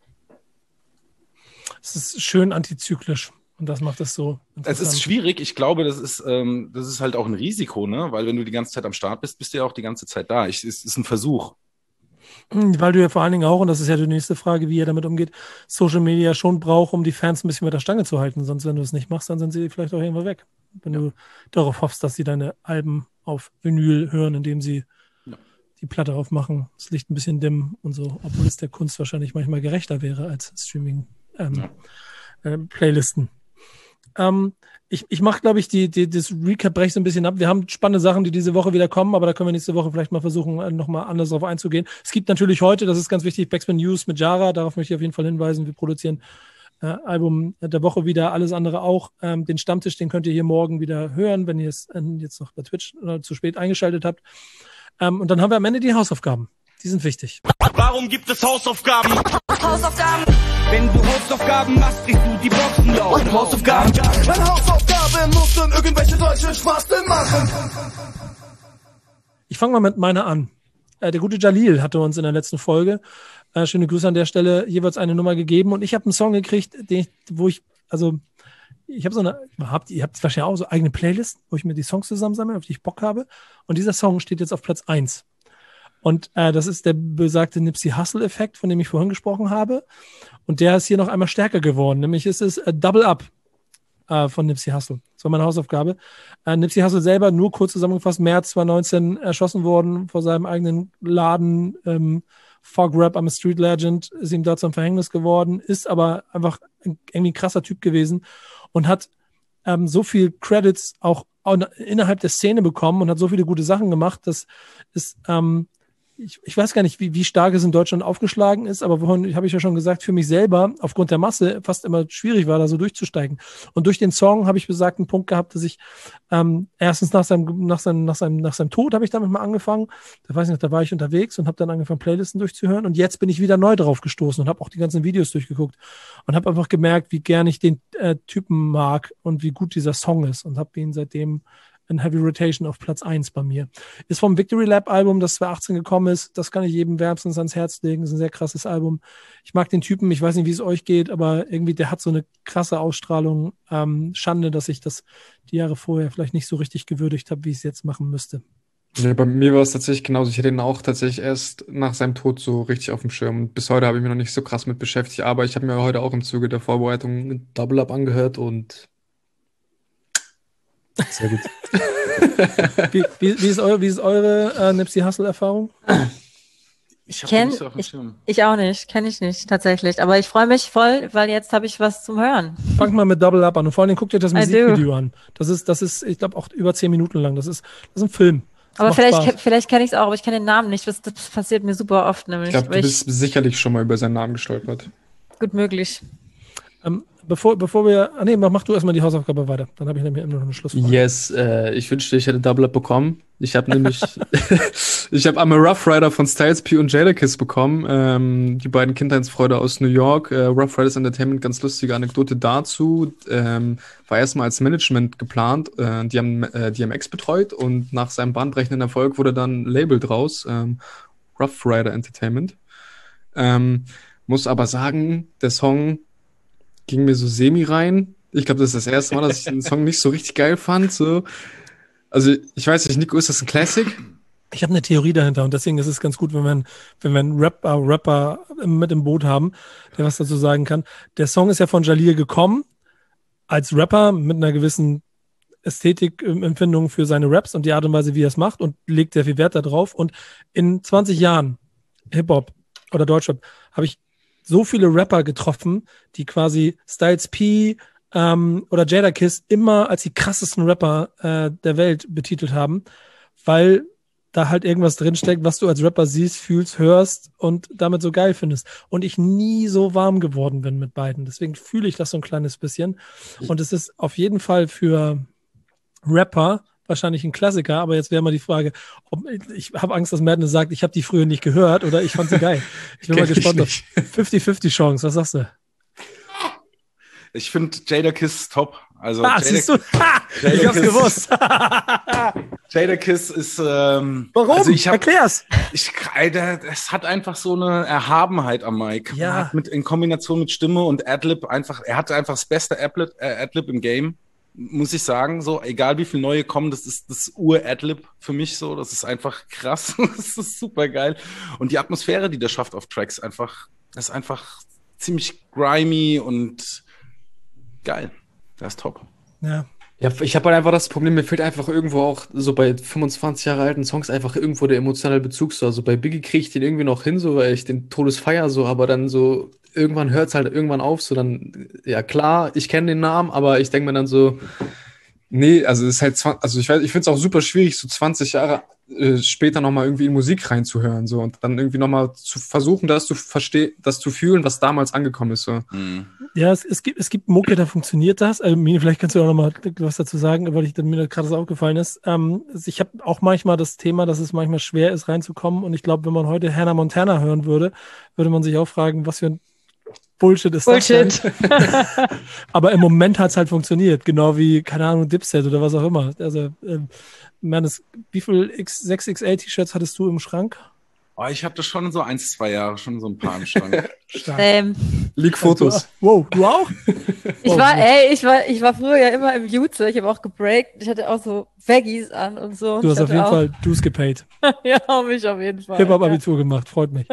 Es ist schön antizyklisch und das macht es so Es ist schwierig. Ich glaube, das ist, ähm, das ist halt auch ein Risiko, ne? Weil wenn du die ganze Zeit am Start bist, bist du ja auch die ganze Zeit da. Ich, es ist ein Versuch. Weil du ja vor allen Dingen auch, und das ist ja die nächste Frage, wie ihr damit umgeht, Social Media schon braucht, um die Fans ein bisschen mit der Stange zu halten. Sonst, wenn du es nicht machst, dann sind sie vielleicht auch irgendwo weg. Wenn du darauf hoffst, dass sie deine Alben auf Vinyl hören, indem sie ja. die Platte aufmachen, das Licht ein bisschen dimmen und so, obwohl es der Kunst wahrscheinlich manchmal gerechter wäre als Streaming ähm, ja. äh, Playlisten. Ähm, ich ich mache, glaube ich, die, die, das Recap breche so ein bisschen ab. Wir haben spannende Sachen, die diese Woche wieder kommen, aber da können wir nächste Woche vielleicht mal versuchen, nochmal anders drauf einzugehen. Es gibt natürlich heute, das ist ganz wichtig, Backspin News mit Jara, darauf möchte ich auf jeden Fall hinweisen. Wir produzieren äh, Album der Woche wieder, alles andere auch. Ähm, den Stammtisch, den könnt ihr hier morgen wieder hören, wenn ihr es äh, jetzt noch bei Twitch äh, zu spät eingeschaltet habt. Ähm, und dann haben wir am Ende die Hausaufgaben. Die sind wichtig. Warum gibt es Hausaufgaben? Hausaufgaben. Wenn du Hausaufgaben machst, kriegst du die Boxen laut. Und Hausaufgaben. Eine Hausaufgabe muss dann irgendwelche deutschen Spasten machen. Ich fange mal mit meiner an. Äh, der gute Jalil hatte uns in der letzten Folge, äh, schöne Grüße an der Stelle, jeweils eine Nummer gegeben und ich habe einen Song gekriegt, den ich, wo ich, also ich habe so eine, habt, ihr habt wahrscheinlich auch so eigene Playlisten, wo ich mir die Songs zusammensammle, auf die ich Bock habe und dieser Song steht jetzt auf Platz eins. Und äh, das ist der besagte Nipsey Hussle-Effekt, von dem ich vorhin gesprochen habe. Und der ist hier noch einmal stärker geworden. Nämlich ist es äh, Double Up äh, von Nipsey Hussle. Das war meine Hausaufgabe. Äh, Nipsey Hussle selber, nur kurz zusammengefasst, März zweitausendneunzehn erschossen worden vor seinem eigenen Laden. Ähm, Fog Rap, I'm a Street Legend, ist ihm da zum Verhängnis geworden. Ist aber einfach ein, irgendwie ein krasser Typ gewesen und hat ähm, so viel Credits auch innerhalb der Szene bekommen und hat so viele gute Sachen gemacht, dass es ähm, Ich, ich weiß gar nicht, wie, wie stark es in Deutschland aufgeschlagen ist, aber vorhin habe ich ja schon gesagt, für mich selber aufgrund der Masse fast immer schwierig war, da so durchzusteigen. Und durch den Song habe ich besagten Punkt gehabt, dass ich ähm, erstens nach seinem, nach seinem, nach seinem, nach seinem Tod habe ich damit mal angefangen. Da weiß ich noch, da war ich unterwegs und habe dann angefangen, Playlisten durchzuhören. Und jetzt bin ich wieder neu drauf gestoßen und habe auch die ganzen Videos durchgeguckt und habe einfach gemerkt, wie gern ich den äh, Typen mag und wie gut dieser Song ist und habe ihn seitdem in Heavy Rotation auf Platz eins bei mir. Ist vom Victory Lap Album, das zweitausendachtzehn gekommen ist. Das kann ich jedem wärmstens ans Herz legen. Das ist ein sehr krasses Album. Ich mag den Typen. Ich weiß nicht, wie es euch geht, aber irgendwie der hat so eine krasse Ausstrahlung. Ähm, Schande, dass ich das die Jahre vorher vielleicht nicht so richtig gewürdigt habe, wie ich es jetzt machen müsste. Ja, bei mir war es tatsächlich genauso. Ich hätte ihn auch tatsächlich erst nach seinem Tod so richtig auf dem Schirm. Und bis heute habe ich mich noch nicht so krass mit beschäftigt. Aber ich habe mir heute auch im Zuge der Vorbereitung Double Up angehört und sehr gut. wie, wie, wie, ist eure, wie ist eure äh, Nipsey Hussle-Erfahrung? Ich kenne so ich, ich auch nicht, kenne ich nicht tatsächlich. Aber ich freue mich voll, weil jetzt habe ich was zum Hören. Fangt mal mit Double Up an und vor allem guckt euch das Musikvideo an. Das ist, das ist, ich glaube, auch über zehn Minuten lang. Das ist, das ist ein Film. Das aber vielleicht, vielleicht kenne ich es auch, aber ich kenne den Namen nicht. Das, das passiert mir super oft nämlich. Ich glaube, du bist ich, sicherlich schon mal über seinen Namen gestolpert. Gut möglich. Ähm, Bevor, bevor wir, ah nee, mach du erstmal die Hausaufgabe weiter. Dann habe ich nämlich immer noch eine Schlussfrage. Yes, äh, ich wünschte, ich hätte Double Up bekommen. Ich habe nämlich, ich habe I'm a Rough Rider von Styles P und Jadakiss bekommen. Ähm, die beiden Kindheitsfreunde aus New York. Äh, Rough Riders Entertainment, ganz lustige Anekdote dazu. Ähm, war erstmal als Management geplant. Äh, die haben äh, D M X betreut und nach seinem bahnbrechenden Erfolg wurde dann ein Label draus. Ähm, Rough Rider Entertainment. Ähm, muss aber sagen, der Song ging mir so semi rein. Ich glaube, das ist das erste Mal, dass ich den Song nicht so richtig geil fand. So. Also ich weiß nicht, Nico, ist das ein Classic? Ich habe eine Theorie dahinter und deswegen ist es ganz gut, wenn wir, wenn wir einen Rapper, Rapper mit im Boot haben, der was dazu sagen kann. Der Song ist ja von Jalil gekommen, als Rapper mit einer gewissen Ästhetikempfindung für seine Raps und die Art und Weise, wie er es macht und legt sehr viel Wert darauf. Und in zwanzig Jahren Hip-Hop oder Deutschrap habe ich so viele Rapper getroffen, die quasi Styles P ähm, oder Jadakiss immer als die krassesten Rapper äh, der Welt betitelt haben, weil da halt irgendwas drinsteckt, was du als Rapper siehst, fühlst, hörst und damit so geil findest. Und ich nie so warm geworden bin mit beiden. Deswegen fühle ich das so ein kleines bisschen. Und es ist auf jeden Fall für Rapper wahrscheinlich ein Klassiker, aber jetzt wäre mal die Frage, ob, ich habe Angst, dass Madness sagt, ich habe die früher nicht gehört oder ich fand sie geil. Ich bin mal gespannt auf fünfzig fünfzig Chance. Was sagst du? Ich finde Jadakiss top. Also ah, siehst du? Ha, ich hab's gewusst. Jadakiss ist ähm, Warum? Also ich hab, Erklär's. Ich, es hat einfach so eine Erhabenheit am Mic. Ja. Hat mit, in Kombination mit Stimme und Adlib einfach, er hatte einfach das beste Adlib, äh, Adlib im Game. Muss ich sagen, so, egal wie viele neue kommen, das ist das Ur-Adlib für mich so, das ist einfach krass, das ist super geil. Und die Atmosphäre, die der schafft auf Tracks, einfach, ist einfach ziemlich grimy und geil. Das ist top. Ja. Ja, ich habe halt einfach das Problem, mir fehlt einfach irgendwo auch so bei fünfundzwanzig Jahre alten Songs einfach irgendwo der emotionale Bezug so. Also bei Biggie kriege ich den irgendwie noch hin, so, weil ich den Todes feier so, aber dann so, irgendwann hört es halt irgendwann auf, so dann, ja klar, ich kenne den Namen, aber ich denke mir dann so, nee, also es ist halt, zwanzig, also ich weiß, ich finde es auch super schwierig, so zwanzig Jahre äh, später nochmal irgendwie in Musik reinzuhören, so, und dann irgendwie nochmal zu versuchen, das zu verstehen, das zu fühlen, was damals angekommen ist, so. Mhm. Ja, es, es gibt, es gibt Mucke, da funktioniert das. Also, Mine, vielleicht kannst du auch nochmal was dazu sagen, weil ich dann mir gerade so aufgefallen ist. Ähm, ich habe auch manchmal das Thema, dass es manchmal schwer ist, reinzukommen. Und ich glaube, wenn man heute Hannah Montana hören würde, würde man sich auch fragen, was für ein Bullshit ist Bullshit. das denn? Aber im Moment hat es halt funktioniert. Genau wie, keine Ahnung, Dipset oder was auch immer. Also, ähm, man, das, wie viel X, sechs X L T-Shirts hattest du im Schrank? Oh, ich hatte schon so eins, zwei Jahre, schon so ein paar im Schrank. Ähm, Leak-Fotos. Wow, du auch? ich war, ey, ich war, ich war früher ja immer im Jutze. Ich habe auch gebreakt. Ich hatte auch so Baggies an und so. Du hast ich auf jeden auch, Fall Dues gepaid. ja, mich auf jeden Fall. Hip-Hop-Abitur gemacht, freut mich.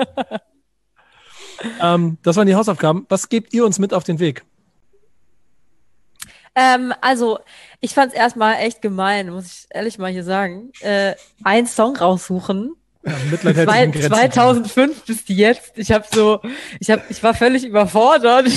ähm, das waren die Hausaufgaben. Was gebt ihr uns mit auf den Weg? Ähm, also, ich fand es erstmal echt gemein, muss ich ehrlich mal hier sagen. Äh, einen Song raussuchen. Ja, Mitleid hält sich in Grenzen. zweitausendfünf bis jetzt. Ich habe so, ich habe, ich war völlig überfordert.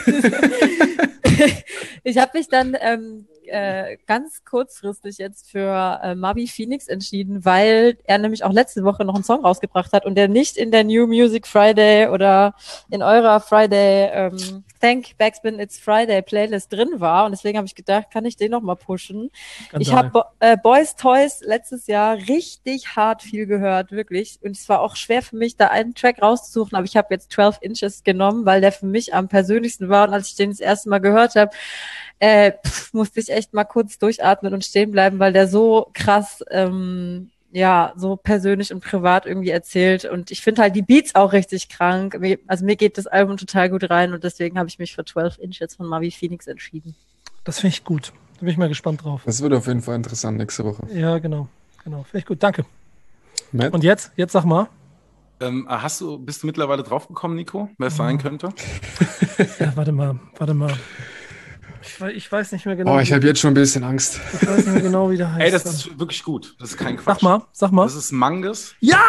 Ich habe mich dann ähm, äh, ganz kurzfristig jetzt für äh, Mabi Phoenix entschieden, weil er nämlich auch letzte Woche noch einen Song rausgebracht hat und der nicht in der New Music Friday oder in eurer Friday ähm, Thank Backspin It's Friday Playlist drin war. Und deswegen habe ich gedacht, kann ich den noch mal pushen. Skandal. Ich habe Bo äh, Boys Toys letztes Jahr richtig hart viel gehört, wirklich. Und es war auch schwer für mich, da einen Track rauszusuchen, aber ich habe jetzt zwölf Inches genommen, weil der für mich am persönlichsten war. Und als ich den das erste Mal gehört habe, äh, pff, musste ich echt mal kurz durchatmen und stehen bleiben, weil der so krass, ähm, ja, so persönlich und privat irgendwie erzählt. Und ich finde halt die Beats auch richtig krank. Also mir geht das Album total gut rein und deswegen habe ich mich für zwölf Inches von Mavi Phoenix entschieden. Das finde ich gut. Da bin ich mal gespannt drauf. Das wird auf jeden Fall interessant nächste Woche. Ja, genau. Genau. Finde ich gut. Danke. Matt? Und jetzt? Jetzt sag mal. Ähm, hast du, bist du mittlerweile draufgekommen, Nico, wer es Oh. sein könnte? Ja, warte mal. Warte mal. Ich, we- ich weiß nicht mehr genau. Oh, ich habe jetzt schon ein bisschen Angst. ich weiß nicht mehr genau, wie der heißt. Ey, das ist wirklich gut. Das ist kein Quatsch. Sag mal, sag mal. Das ist Mangus. Ja!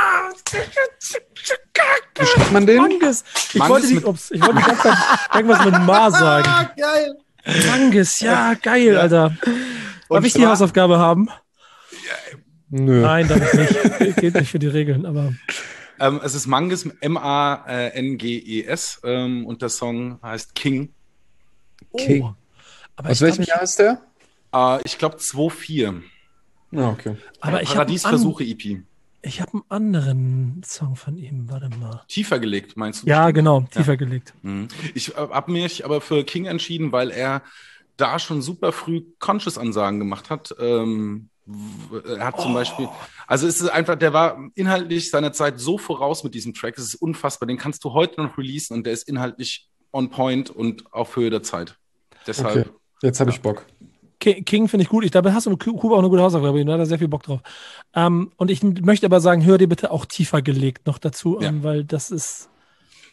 Wie schreibt man den? Mangus! Ich Mangus wollte die, mit- ups, ich wollte die ganze Zeit irgendwas mit Ma sagen. Geil. Mangus, ja, geil, Ja. Alter. Darf ich die zwar- Hausaufgabe haben? Nö. Nein, darf ich nicht. Geht nicht für die Regeln, aber. Ähm, es ist Mangus, M A N G E S, ähm, und der Song heißt King. King. Oh. Aber Aus ich glaub, welchem ich- Jahr ist der? Äh, ich glaube zwei vier. Ah, okay. Aber ich habe Paradiesversuche E P. ich hab einen anderen Song von ihm. Warte mal. Tiefer gelegt, meinst du? Ja, bestimmt? genau, tiefer gelegt. Mhm. Ich äh, habe mich aber für King entschieden, weil er da schon super früh Conscious-Ansagen gemacht hat. Ähm, w- er hat zum Beispiel, also es ist einfach, der war inhaltlich seiner Zeit so voraus mit diesem Track, es ist unfassbar, den kannst du heute noch releasen und der ist inhaltlich on point und auf Höhe der Zeit. Deshalb, Okay. Jetzt habe ich Bock. Ki- King finde ich gut. Ich glaube, hast du mit Ku- Kuba auch eine gute Hausaufgabe. Da hat er sehr viel Bock drauf. Ähm, und ich möchte aber sagen, hör dir bitte auch tiefer gelegt noch dazu Ja. an, weil das ist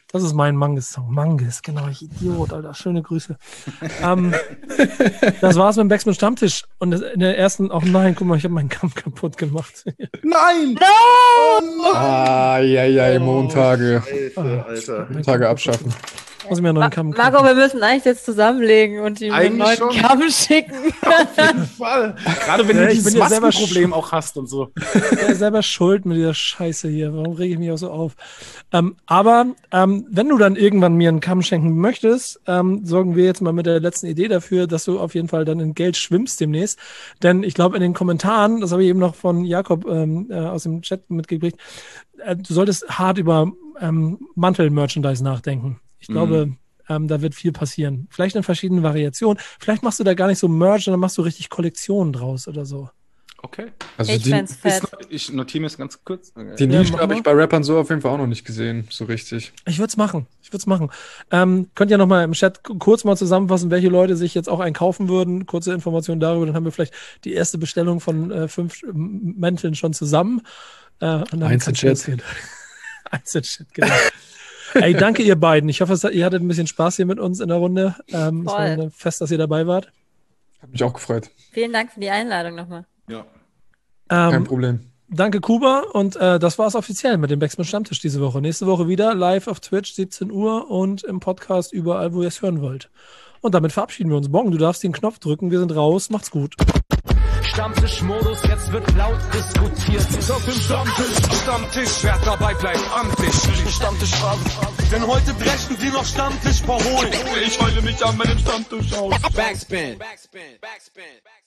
Das ist mein Manges-Song. Manges, genau, ich Idiot, Alter. Schöne Grüße. ähm, das war's mit dem Backspin Stammtisch. Und in der ersten, auch nein, guck mal, ich habe meinen Kampf kaputt gemacht. Nein! No! Ah, ja, ja, Montage. Alter, Alter. Montage abschaffen. Muss ich mir einen neuen Kamm Marco, wir müssen eigentlich jetzt zusammenlegen und ihm einen Eigentlich neuen schon. Kamm schicken. Auf jeden Fall. Gerade wenn Ja, du ich dieses bin ja selber Maskenproblem auch hast und so. Ich bin selber schuld mit dieser Scheiße hier. Warum rege ich mich auch so auf? Ähm, aber ähm, wenn du dann irgendwann mir einen Kamm schenken möchtest, ähm, sorgen wir jetzt mal mit der letzten Idee dafür, dass du auf jeden Fall dann in Geld schwimmst demnächst. Denn ich glaube, in den Kommentaren, das habe ich eben noch von Jakob ähm, äh, aus dem Chat mitgekriegt, äh, du solltest hart über ähm, Mantel-Merchandise nachdenken. Ich glaube, Mhm. ähm, da wird viel passieren. Vielleicht in verschiedenen Variationen. Vielleicht machst du da gar nicht so Merch, sondern machst du richtig Kollektionen draus oder so. Okay. Also Ich die, fänd's fett. Ich notiere mir es ganz kurz. die Ja, Nische mach habe mal. ich bei Rappern so auf jeden Fall auch noch nicht gesehen, so richtig. Ich würde es machen. Ich würde es machen. Ähm, könnt ihr noch mal im Chat k- kurz mal zusammenfassen, welche Leute sich jetzt auch einkaufen würden. Kurze Informationen darüber. Dann haben wir vielleicht die erste Bestellung von äh, fünf M- Mänteln schon zusammen. Äh, und dann kann's Einzelchat. losgehen. Einzelchat, genau. Ey, danke ihr beiden. Ich hoffe, es- ihr hattet ein bisschen Spaß hier mit uns in der Runde. Ähm, es war Voll. ein Fest, dass ihr dabei wart. Hab mich auch gefreut. Vielen Dank für die Einladung nochmal. Ja. Kein Ähm, Problem. danke, Kuba. Und äh, das war es offiziell mit dem Backspin Stammtisch diese Woche. Nächste Woche wieder live auf Twitch, siebzehn Uhr und im Podcast überall, wo ihr es hören wollt. Und damit verabschieden wir uns. Morgen, du darfst den Knopf drücken. Wir sind raus. Macht's gut. Stammtischmodus, jetzt wird laut diskutiert. Auf dem Stammtisch, Stammtisch, wer dabei bleibt, amtlich. Stammtisch Phase, denn heute brechen sie noch Stammtisch verholen. Ich heule mich an meinem Stammtisch aus. Backspin. Backspin. Backspin. Backspin.